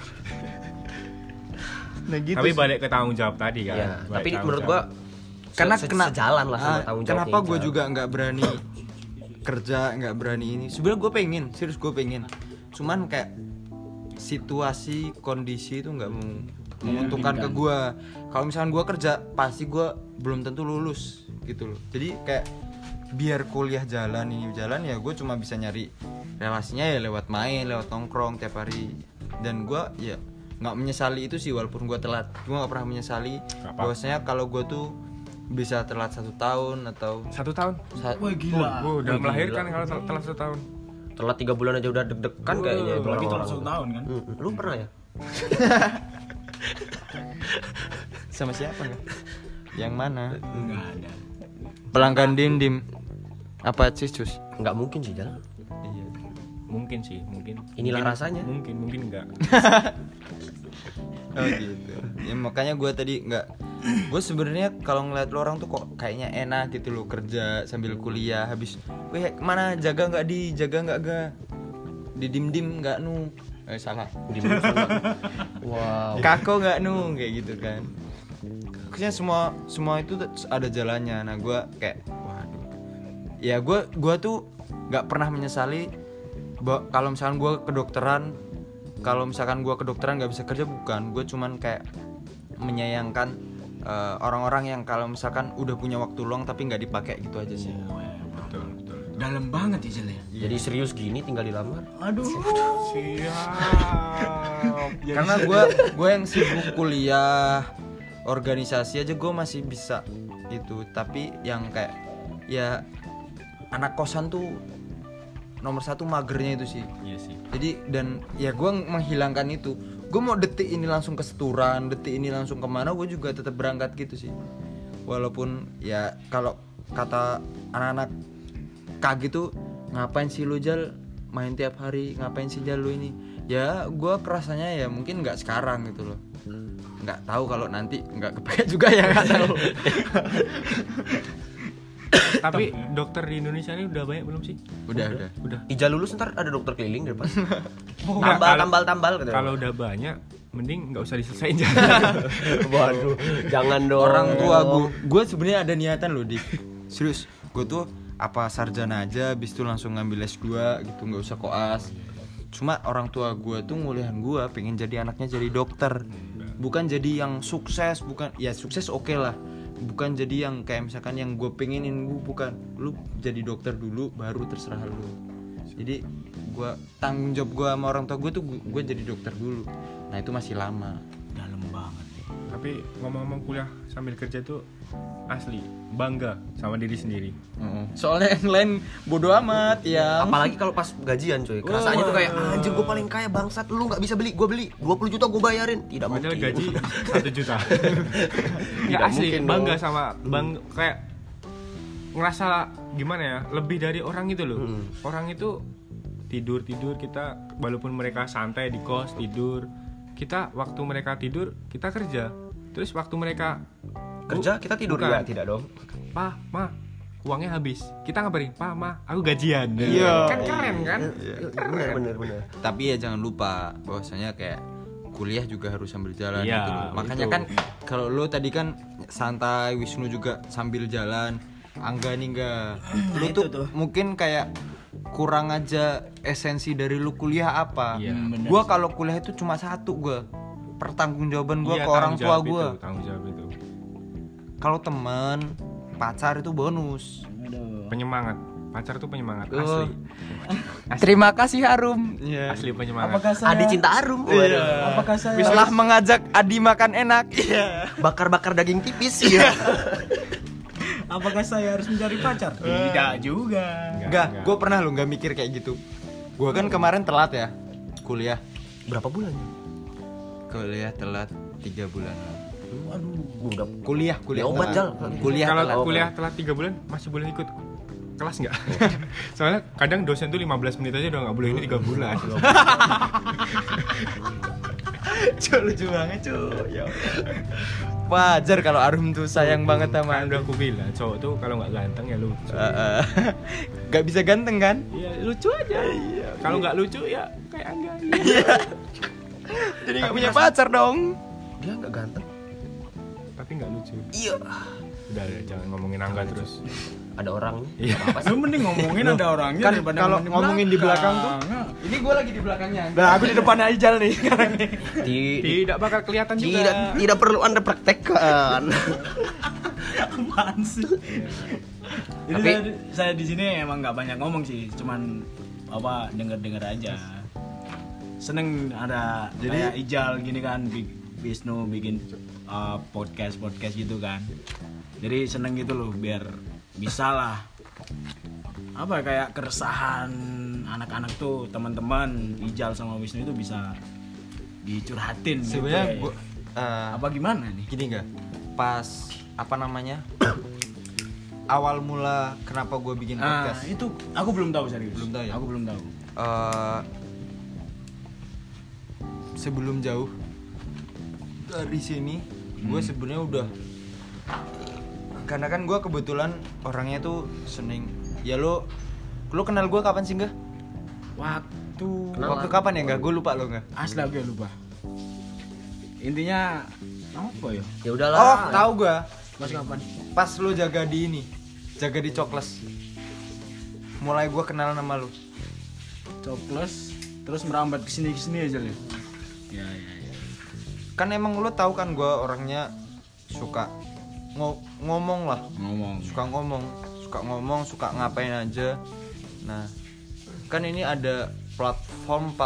S1: Nah gitu.
S3: Tapi balik ke tanggung jawab tadi kan.
S2: Ya,
S3: Balik
S2: tapi
S3: tanggung
S2: menurut
S3: jawab.
S2: gua
S1: karena
S2: sejalan lah sama tanggung jawabnya.
S1: kenapa gue
S2: Ijal.
S1: juga nggak berani kerja, nggak berani ini. Sebenarnya gue pengen, serius gue pengen. Cuman kayak situasi kondisi itu nggak menguntungkan ke gue. Kalau misalkan gue kerja, pasti gue belum tentu lulus gitu loh. Jadi kayak biar kuliah jalan ya gue cuma bisa nyari relasinya ya lewat main, lewat nongkrong tiap hari. Dan gue ya nggak menyesali itu sih, walaupun gue telat. Gue nggak pernah menyesali bahwasanya kalau gue tuh bisa telat 1 tahun atau
S3: 1 tahun.
S4: Wah gila.
S3: Gue udah melahirkan kalau telat 1 tahun.
S2: Telat 3 bulan aja udah deg-degan kayaknya.
S4: Apalagi telat
S2: orang-orang.
S4: 1 tahun kan.
S2: Lu pernah ya?
S1: sama siapa nggak? Yang mana?
S4: Enggak ada.
S1: Pelanggan dim apa sih cus?
S2: Nggak mungkin sih, Jal.
S3: Iya. Mungkin sih, mungkin.
S2: Inilah
S3: Mungkin-
S2: rasanya.
S3: Mungkin enggak.
S1: Oh gitu. Ya makanya gue tadi nggak. Gue sebenarnya kalau ngeliat lo orang tuh kok kayaknya enak gitu lo kerja sambil kuliah habis. Weh kemana jaga nggak ga? Di dim nggak nu? Salah.
S2: Wow.
S1: Kako nggak nu kayak gitu kan. Maksudnya semua itu ada jalannya. Nah gue kayak waduh. Ya gue tuh nggak pernah menyesali kalau misalkan gue kedokteran. Kalau misalkan gue kedokteran nggak bisa kerja, bukan. Gue cuman kayak menyayangkan orang-orang yang kalau misalkan udah punya waktu luang tapi nggak dipakai gitu aja sih.
S3: Betul.
S4: Dalam banget ya Jel ya.
S2: Jadi serius gini tinggal dilamar.
S4: Aduh.
S3: Siap.
S1: Karena gue yang sibuk kuliah, organisasi aja gue masih bisa itu. Tapi yang kayak ya anak kosan tuh nomor satu magernya itu sih.
S3: Iya sih.
S1: Jadi dan ya gue menghilangkan itu. Gue mau detik ini langsung ke Seturan, detik ini langsung kemana, gue juga tetap berangkat gitu sih. Walaupun ya kalau kata anak-anak kag gitu, ngapain sih lu Jal main tiap hari, ngapain sih Jal lu ini? Ya gue kerasanya ya mungkin nggak sekarang gitu loh. Nggak tahu kalau nanti nggak kepake juga ya, nggak tahu.
S3: Tapi dokter di Indonesia ini udah banyak belum sih?
S1: Udah.
S2: Ijal lulus ntar ada dokter keliling di depan.
S3: Nggak,
S2: tambal gitu.
S3: Kalau udah banyak, mending nggak usah diselesain aja.
S2: Waduh, jangan dong.
S1: Orang tua gue sebenarnya ada niatan loh di serius. Gue tuh apa sarjana aja, habis itu langsung ngambil S2 gitu, nggak usah koas. Cuma orang tua gue tuh nguliahan gue pengen jadi anaknya jadi dokter, bukan jadi yang sukses, bukan ya sukses oke lah, bukan jadi yang kayak misalkan yang gue pengenin. Gue bukan, lu jadi dokter dulu baru terserah lu. Jadi gue tanggung jawab gue sama orang tua gue tuh gue jadi dokter dulu. Nah itu masih lama.
S4: Dalam banget.
S3: Tapi ngomong-ngomong kuliah sambil kerja tuh asli bangga sama diri sendiri.
S1: Soalnya yang lain bodo amat ya.
S2: Apalagi kalau pas gajian coy, rasanya tuh kayak anjir gue paling kaya bangsat, lu nggak bisa beli, gue beli 20 juta gue bayarin, tidak
S3: Padahal
S2: mungkin.
S3: gaji 1 juta. Ya
S2: Tidak
S3: asli
S2: mungkin
S3: bangga
S2: dong.
S3: sama kayak ngerasa gimana ya, lebih dari orang itu loh. Orang itu tidur kita, walaupun mereka santai di kos tidur, kita waktu mereka tidur kita kerja. Terus waktu mereka
S2: Kerja kita tidur
S3: bukan.
S2: ya, tidak dong.
S3: Pa, ma, uangnya habis. Kita ngabarin, pa, ma, aku gajian.
S1: Iya.
S3: Kan keren kan?
S2: Bener.
S1: Tapi ya jangan lupa bahwasanya kayak kuliah juga harus sambil jalan
S3: Iya,
S1: gitu loh. Makanya
S3: itu.
S1: kan kalau lu tadi kan santai, Wisnu juga sambil jalan, Angga nih enggak. Lu
S4: Itu
S1: tuh
S4: tuh.
S1: mungkin kayak kurang aja esensi dari lu kuliah apa.
S3: Iya.
S4: Bener
S1: Gua
S4: sih.
S1: kalau kuliah itu cuma satu gua. Pertanggungjawaban gua
S3: Iya,
S1: ke orang
S3: tanggung
S1: tua
S3: jawab
S1: gua.
S3: itu, tanggung jawab itu.
S1: Kalau teman, pacar itu bonus.
S4: Aduh.
S3: Penyemangat. Pacar tuh penyemangat
S1: Oh.
S3: asli.
S1: Terima kasih Harum. Iya.
S3: Asli penyemangat.
S4: Apakah saya
S2: Adi cinta harum.
S4: Apakah saya
S1: Setelah mengajak Adi makan enak. Iya.
S2: Bakar-bakar daging tipis ya.
S4: Apakah saya harus mencari pacar? Tidak juga.
S1: Enggak, gue pernah lo nggak mikir kayak gitu. Gue kan kemarin telat ya kuliah.
S2: Berapa bulan?
S1: Kuliah telat 3 bulan.
S2: Aduh, gua udah
S1: Kuliah
S2: Ya, obat, Jal.
S1: Kuliah
S3: Kalau
S1: telat.
S3: kuliah telat 3 bulan masih boleh ikut kelas nggak? Soalnya kadang dosen tuh 15 menit aja udah nggak boleh, ini 3 bulan.
S1: Cuy, lucu banget cuy. Ya. Wajar kalau Arum tuh sayang banget sama
S3: Kan udah aku bilang cowok tuh kalau nggak ganteng ya lucu.
S1: Gak bisa ganteng kan?
S3: Iya lucu aja. Kalau nggak lucu ya kayak enggak.
S1: Jadi gak punya pacar dong.
S2: dia nggak ganteng.
S3: Tapi nggak lucu.
S2: Iya.
S3: Udah jangan ngomongin Angga terus.
S2: Ada orang
S3: Iya.
S2: apa sih?
S4: Lu mending ngomongin ada orangnya
S1: Kan
S4: daripada
S1: kalau ngomongin di belakang tuh.
S4: Nah,
S1: Ini gue lagi di belakangnya.
S4: Nah, aku di depan Aijal nih sekarang nih.
S3: Tidak bakal kelihatan juga.
S2: Tidak perlu Anda praktekkan.
S4: Apaan sih? Jadi
S2: Tapi-
S4: saya di sini emang nggak banyak ngomong sih, cuman apa denger aja. Seneng ada kayak Ijal gini kan, Wisnu bikin podcast gitu kan. Jadi seneng gitu loh, biar bisa lah apa kayak keresahan anak-anak tuh, teman-teman Ijal sama Wisnu itu bisa dicurhatin gitu.
S1: Sebenarnya
S4: ya.
S1: gue
S4: Apa gimana nih?
S1: gini nggak? Pas apa namanya? Awal mula kenapa gue bikin podcast?
S4: Itu aku belum tahu serius.
S1: Belum tahu ya?
S4: Aku belum tahu.
S1: Sebelum jauh dari sini gue sebenarnya udah, karena kan gue kebetulan orangnya tuh seneng ya. Lo kenal gue kapan sih nggak? Waktu kapan ya nggak? Gue lupa lo nggak?
S4: Asli aku ya lupa. Intinya apa ya?
S2: Ya udahlah.
S1: Oh tahu gue.
S4: Pas kapan?
S1: Pas lo jaga di ini, jaga di Cokles. Mulai gue kenal nama lo.
S4: Cokles terus merambat ke sini aja nih. Ya.
S1: Kan emang lo tahu kan gue orangnya suka ngomong lah. Suka ngomong, suka ngapain aja. Nah, kan ini ada platform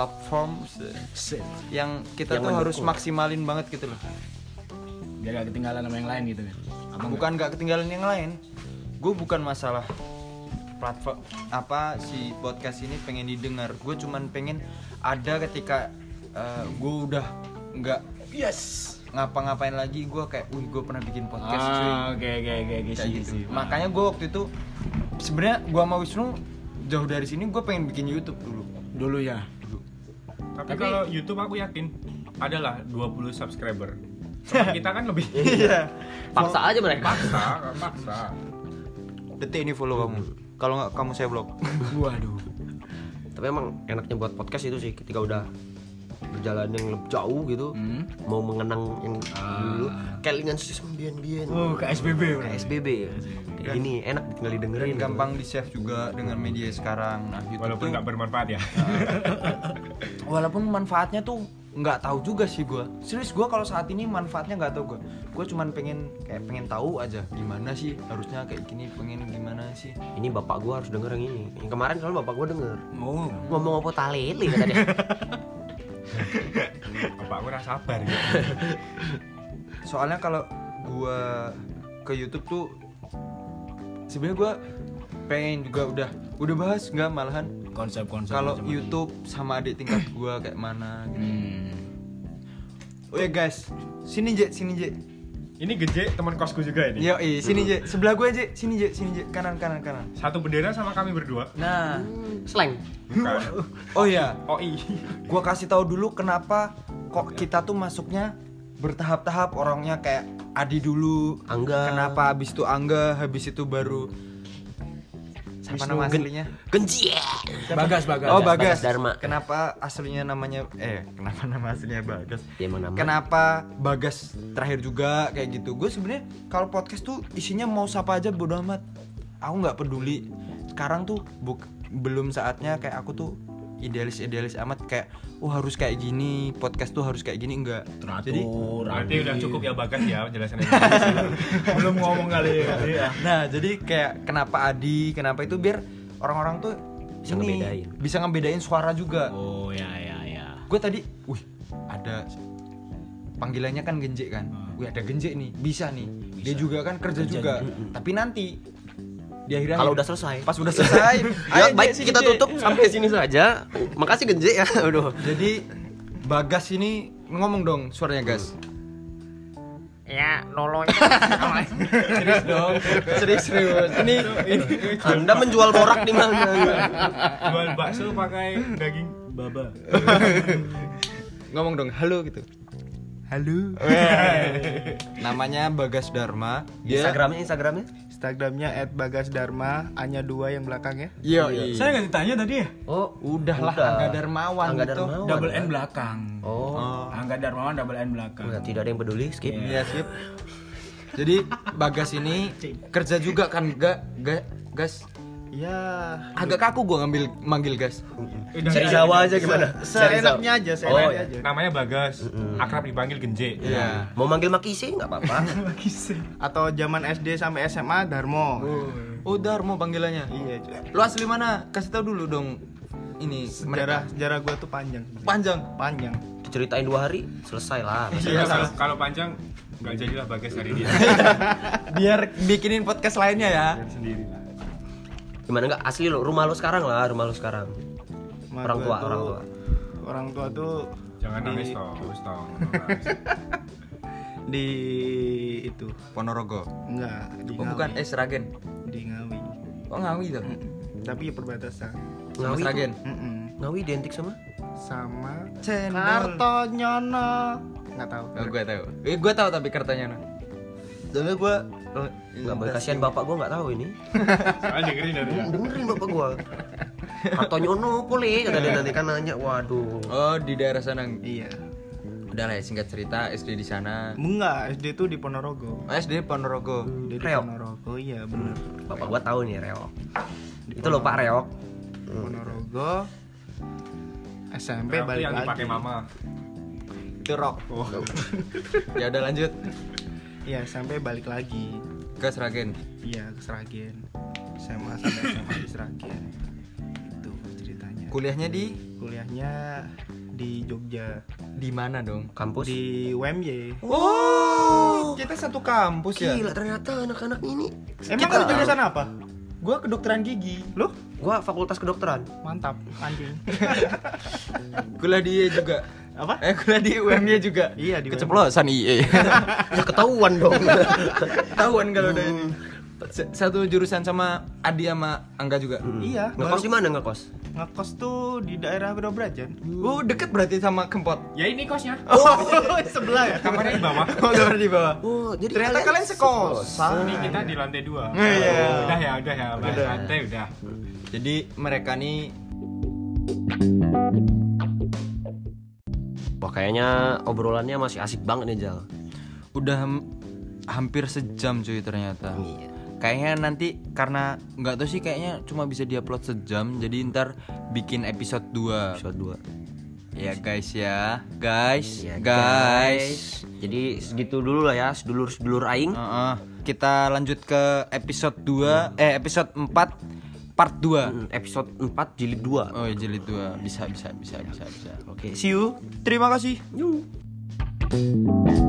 S1: yang kita
S2: Yang
S1: tuh harus
S2: mendukung.
S1: maksimalin banget gitu loh.
S4: Biar gak ketinggalan sama yang lain gitu kan. Apa
S1: Bukan gak ketinggalan yang lain. Gue bukan masalah platform apa si podcast ini pengen didengar. Gue cuman pengen ada ketika gue udah nggak ngapa-ngapain lagi, gue kayak, gue pernah bikin podcast cuy.
S4: Oke
S1: Kayak gitu.
S4: sih.
S1: Makanya gue waktu itu sebenarnya gue sama Wisnu jauh dari sini gue pengen bikin YouTube dulu.
S4: ya.
S3: Tapi kalau YouTube aku yakin adalah 20 subscriber. Sama kita kan lebih
S1: Iya.
S2: Paksa aja mereka.
S3: paksa.
S1: Detik ini follow kamu. Kalau nggak kamu saya blok.
S4: Waduh.
S2: Tapi emang enaknya buat podcast itu sih ketika udah berjalan yang lebih jauh gitu, mau mengenang yang dulu kelingan sih bian-bian.
S4: Oh, ke SBB.
S2: Kayak SBB. Kayak gini enak tinggal didengerin.
S1: Dan gampang di save juga dengan media sekarang. Nah, YouTube
S3: Walaupun
S1: tuh,
S3: nggak bermanfaat ya.
S1: walaupun manfaatnya tuh nggak tahu juga sih gue. Serius gue kalau saat ini manfaatnya nggak tahu gue. Gue cuman pengen tahu aja gimana sih harusnya kayak gini, pengen gimana sih.
S2: Ini bapak gua harus denger yang ini. Yang kemarin soalnya bapak gua denger.
S4: Oh.
S2: Ngomong apa talele kata dia.
S3: Bapak aku rasa sabar gitu.
S1: Soalnya kalau gue ke YouTube tuh sebenarnya gue pengen juga udah bahas nggak malahan
S4: Konsep-konsep
S1: kalau
S4: macam
S1: YouTube sama adik tingkat gue kayak mana gitu.
S4: ini.
S1: Oh ya guys, sini Je.
S3: Ini Geje teman kosku juga ini.
S1: Yo, sini Je. Sebelah gue Je, sini Je. Kanan.
S3: Satu bendera sama kami berdua.
S1: Nah,
S2: Slang.
S3: Bukan.
S1: oh ya,
S3: OI.
S1: gue kasih tahu dulu kenapa kok kita tuh masuknya bertahap-tahap, orangnya kayak Adi dulu,
S2: Angga.
S1: kenapa habis itu Angga, habis itu baru siapa
S2: Wisnu
S1: nama aslinya?
S2: Genji.
S4: Bagas.
S1: Oh Bagas.
S2: Dharma.
S1: Kenapa aslinya namanya kenapa nama aslinya Bagas?
S2: Ya emang nama.
S1: Kenapa Bagas terakhir juga kayak gitu? Gue sebenarnya kalau podcast tuh isinya mau siapa aja bodo amat. Aku nggak peduli. Sekarang tuh belum saatnya kayak aku tuh idealis amat kayak harus kayak gini, podcast tuh harus kayak gini, enggak. Jadi
S3: Berarti udah cukup ya Bagas ya penjelasannya.
S4: belum ngomong kali ya.
S1: nah, jadi kayak kenapa Adi, kenapa itu biar orang-orang tuh
S2: Bisa ngebedain.
S1: bisa ngebedain suara juga.
S4: Oh ya.
S1: Gue tadi, ada panggilannya kan Genje kan. Ada Genje nih, bisa nih. Dia juga kan kerja juga. Tapi nanti di akhir
S2: Kalau udah selesai.
S1: pas udah selesai,
S2: Ya,
S1: ayo,
S2: baik
S1: Je, sini,
S2: kita
S1: Je.
S2: tutup sampai sini saja. Makasih Genji ya. Aduh.
S1: Jadi Bagas ini ngomong dong suaranya Gas.
S5: Ya, nolong.
S1: Serius dong. Serius. Ini
S2: Anda menjual borak di mana?
S3: Jual bakso pakai daging
S4: Baba.
S1: ngomong dong halo gitu. Halo. Namanya Bagas Dharma. Dia
S2: Instagramnya?
S5: Instagramnya @bagasdharma, hanya 2 yang belakangnya.
S1: Yo,
S4: Saya nggak ditanya tadi ya.
S2: Oh,
S1: udahlah Angga Darmawan
S2: Angga
S1: gitu.
S2: Darmawan.
S4: Double N belakang.
S2: Oh.
S4: Angga Darmawan double N belakang.
S2: Enggak, tidak ada yang peduli, skip.
S1: Iya, sip. Jadi Bagas ini kerja juga kan, Gas.
S5: Ya,
S1: Agak kaku gua manggil Gas.
S2: Cari Jawa aja gimana?
S5: seenaknya aja,
S2: Oh,
S5: seenaknya aja.
S3: namanya Bagas. Akrab dipanggil Genje.
S1: Iya.
S2: Mau manggil Makisi enggak apa-apa.
S5: Atau zaman SD sampai SMA Darmo.
S1: Oh, Darmo panggilannya.
S5: Iya, cuy.
S1: Lu asli mana? Kasih tahu dulu dong. Ini
S5: Sejarah gua tuh panjang.
S1: panjang.
S2: Diceritain 2 hari, selesai lah.
S3: Iya, kalau panjang nggak jadilah Bagas hari dia.
S1: Biar bikinin podcast lainnya ya.
S3: Sendiri.
S2: Gimana enggak asli lo, rumah lo sekarang.
S5: Rumah
S2: Orang
S5: gua
S2: tua.
S5: tuh- Orang tua tuh
S3: Jangan
S5: di-
S3: nangis toh.
S5: di itu.
S1: Ponorogo.
S5: Enggak, di
S1: Oh,
S5: Ngawi.
S1: bukan Sragen.
S5: Di Ngawi.
S1: Oh, Ngawi tuh.
S5: Tapi perbatasan.
S1: Sama
S2: Ngawi
S1: Sragen.
S2: Ngawi identik sama?
S5: Sama
S1: Cendol.
S5: Kartonyono. Enggak tahu.
S1: Oh, gue tahu. Gue tahu tapi kartanya. Soalnya gue
S2: Enggak boleh, kasihan bapak gua enggak tahu ini.
S3: Soalnya dengerin dari dia.
S2: Dengerin bapak gua. Kartonyono boleh kata dia nanti kan nanya. Waduh.
S1: Oh, di daerah sana.
S5: Iya.
S1: Udah lah ya, singkat cerita SD di sana.
S5: Enggak, SD tuh di Ponorogo.
S1: SD Ponorogo.
S5: Di
S2: Reok.
S5: Ponorogo, iya benar.
S2: Bapak gua tahu nih Reok. Itu loh Pak Reok.
S5: Ponorogo. SMP
S3: Tapi
S5: balik
S3: yang
S5: lagi.
S3: dipakai mama.
S1: Itu rock. Ya udah lanjut
S5: Iya, sampai balik lagi.
S1: ke Sragen.
S5: Iya, ke Sragen. SMA sampai SMA di Sragen. Itu ceritanya.
S1: Kuliahnya di
S5: Kuliahnya di Jogja,
S1: di mana dong?
S2: Kampus.
S5: di UMY.
S1: Oh, kita satu kampus ya.
S2: Gila ternyata anak-anak ini.
S5: Emang kamu jurusan apa?
S1: Gua kedokteran gigi.
S5: Lu?
S2: Gua fakultas kedokteran.
S5: Mantap, anjing.
S1: Kuliah di IE juga.
S5: Apa?
S1: Kuliah di UMY juga.
S5: Iya, di
S1: Keceplosan IE.
S2: Ya ketahuan dong.
S1: Ketahuan kalau udah ini. Satu jurusan sama Adi sama Angga juga.
S5: Iya.
S2: Ngekos di mana ngekos?
S5: Ngekos tuh di daerah Bedobrajan.
S1: Oh, deket berarti sama Kempot.
S3: Ya ini kosnya.
S1: Oh, sebelah ya.
S3: Kamarnya di bawah.
S1: Oh, kamar di bawah.
S2: Oh, jadi
S1: Ternyata kalian sekos.
S3: Ini kita di lantai 2.
S1: Iya.
S3: Udah ya, bahas lantai udah.
S1: Jadi mereka nih
S2: Wah, kayaknya obrolannya masih asik banget nih, Jal.
S1: udah hampir sejam cuy ternyata.
S2: Iya.
S1: Kayaknya nanti karena nggak tahu sih kayaknya cuma bisa diupload sejam. Jadi ntar bikin episode 2.
S2: Episode 2.
S1: Ya guys ya. Guys.
S2: Ya,
S1: guys.
S2: Jadi segitu dulu lah ya, sedulur-sedulur aing.
S1: Kita lanjut ke episode 2 episode 4 part 2.
S2: Episode 4 jilid 2.
S1: Oh, jilid 2. Bisa.
S2: Oke, see you.
S1: Terima kasih.
S2: Yuk.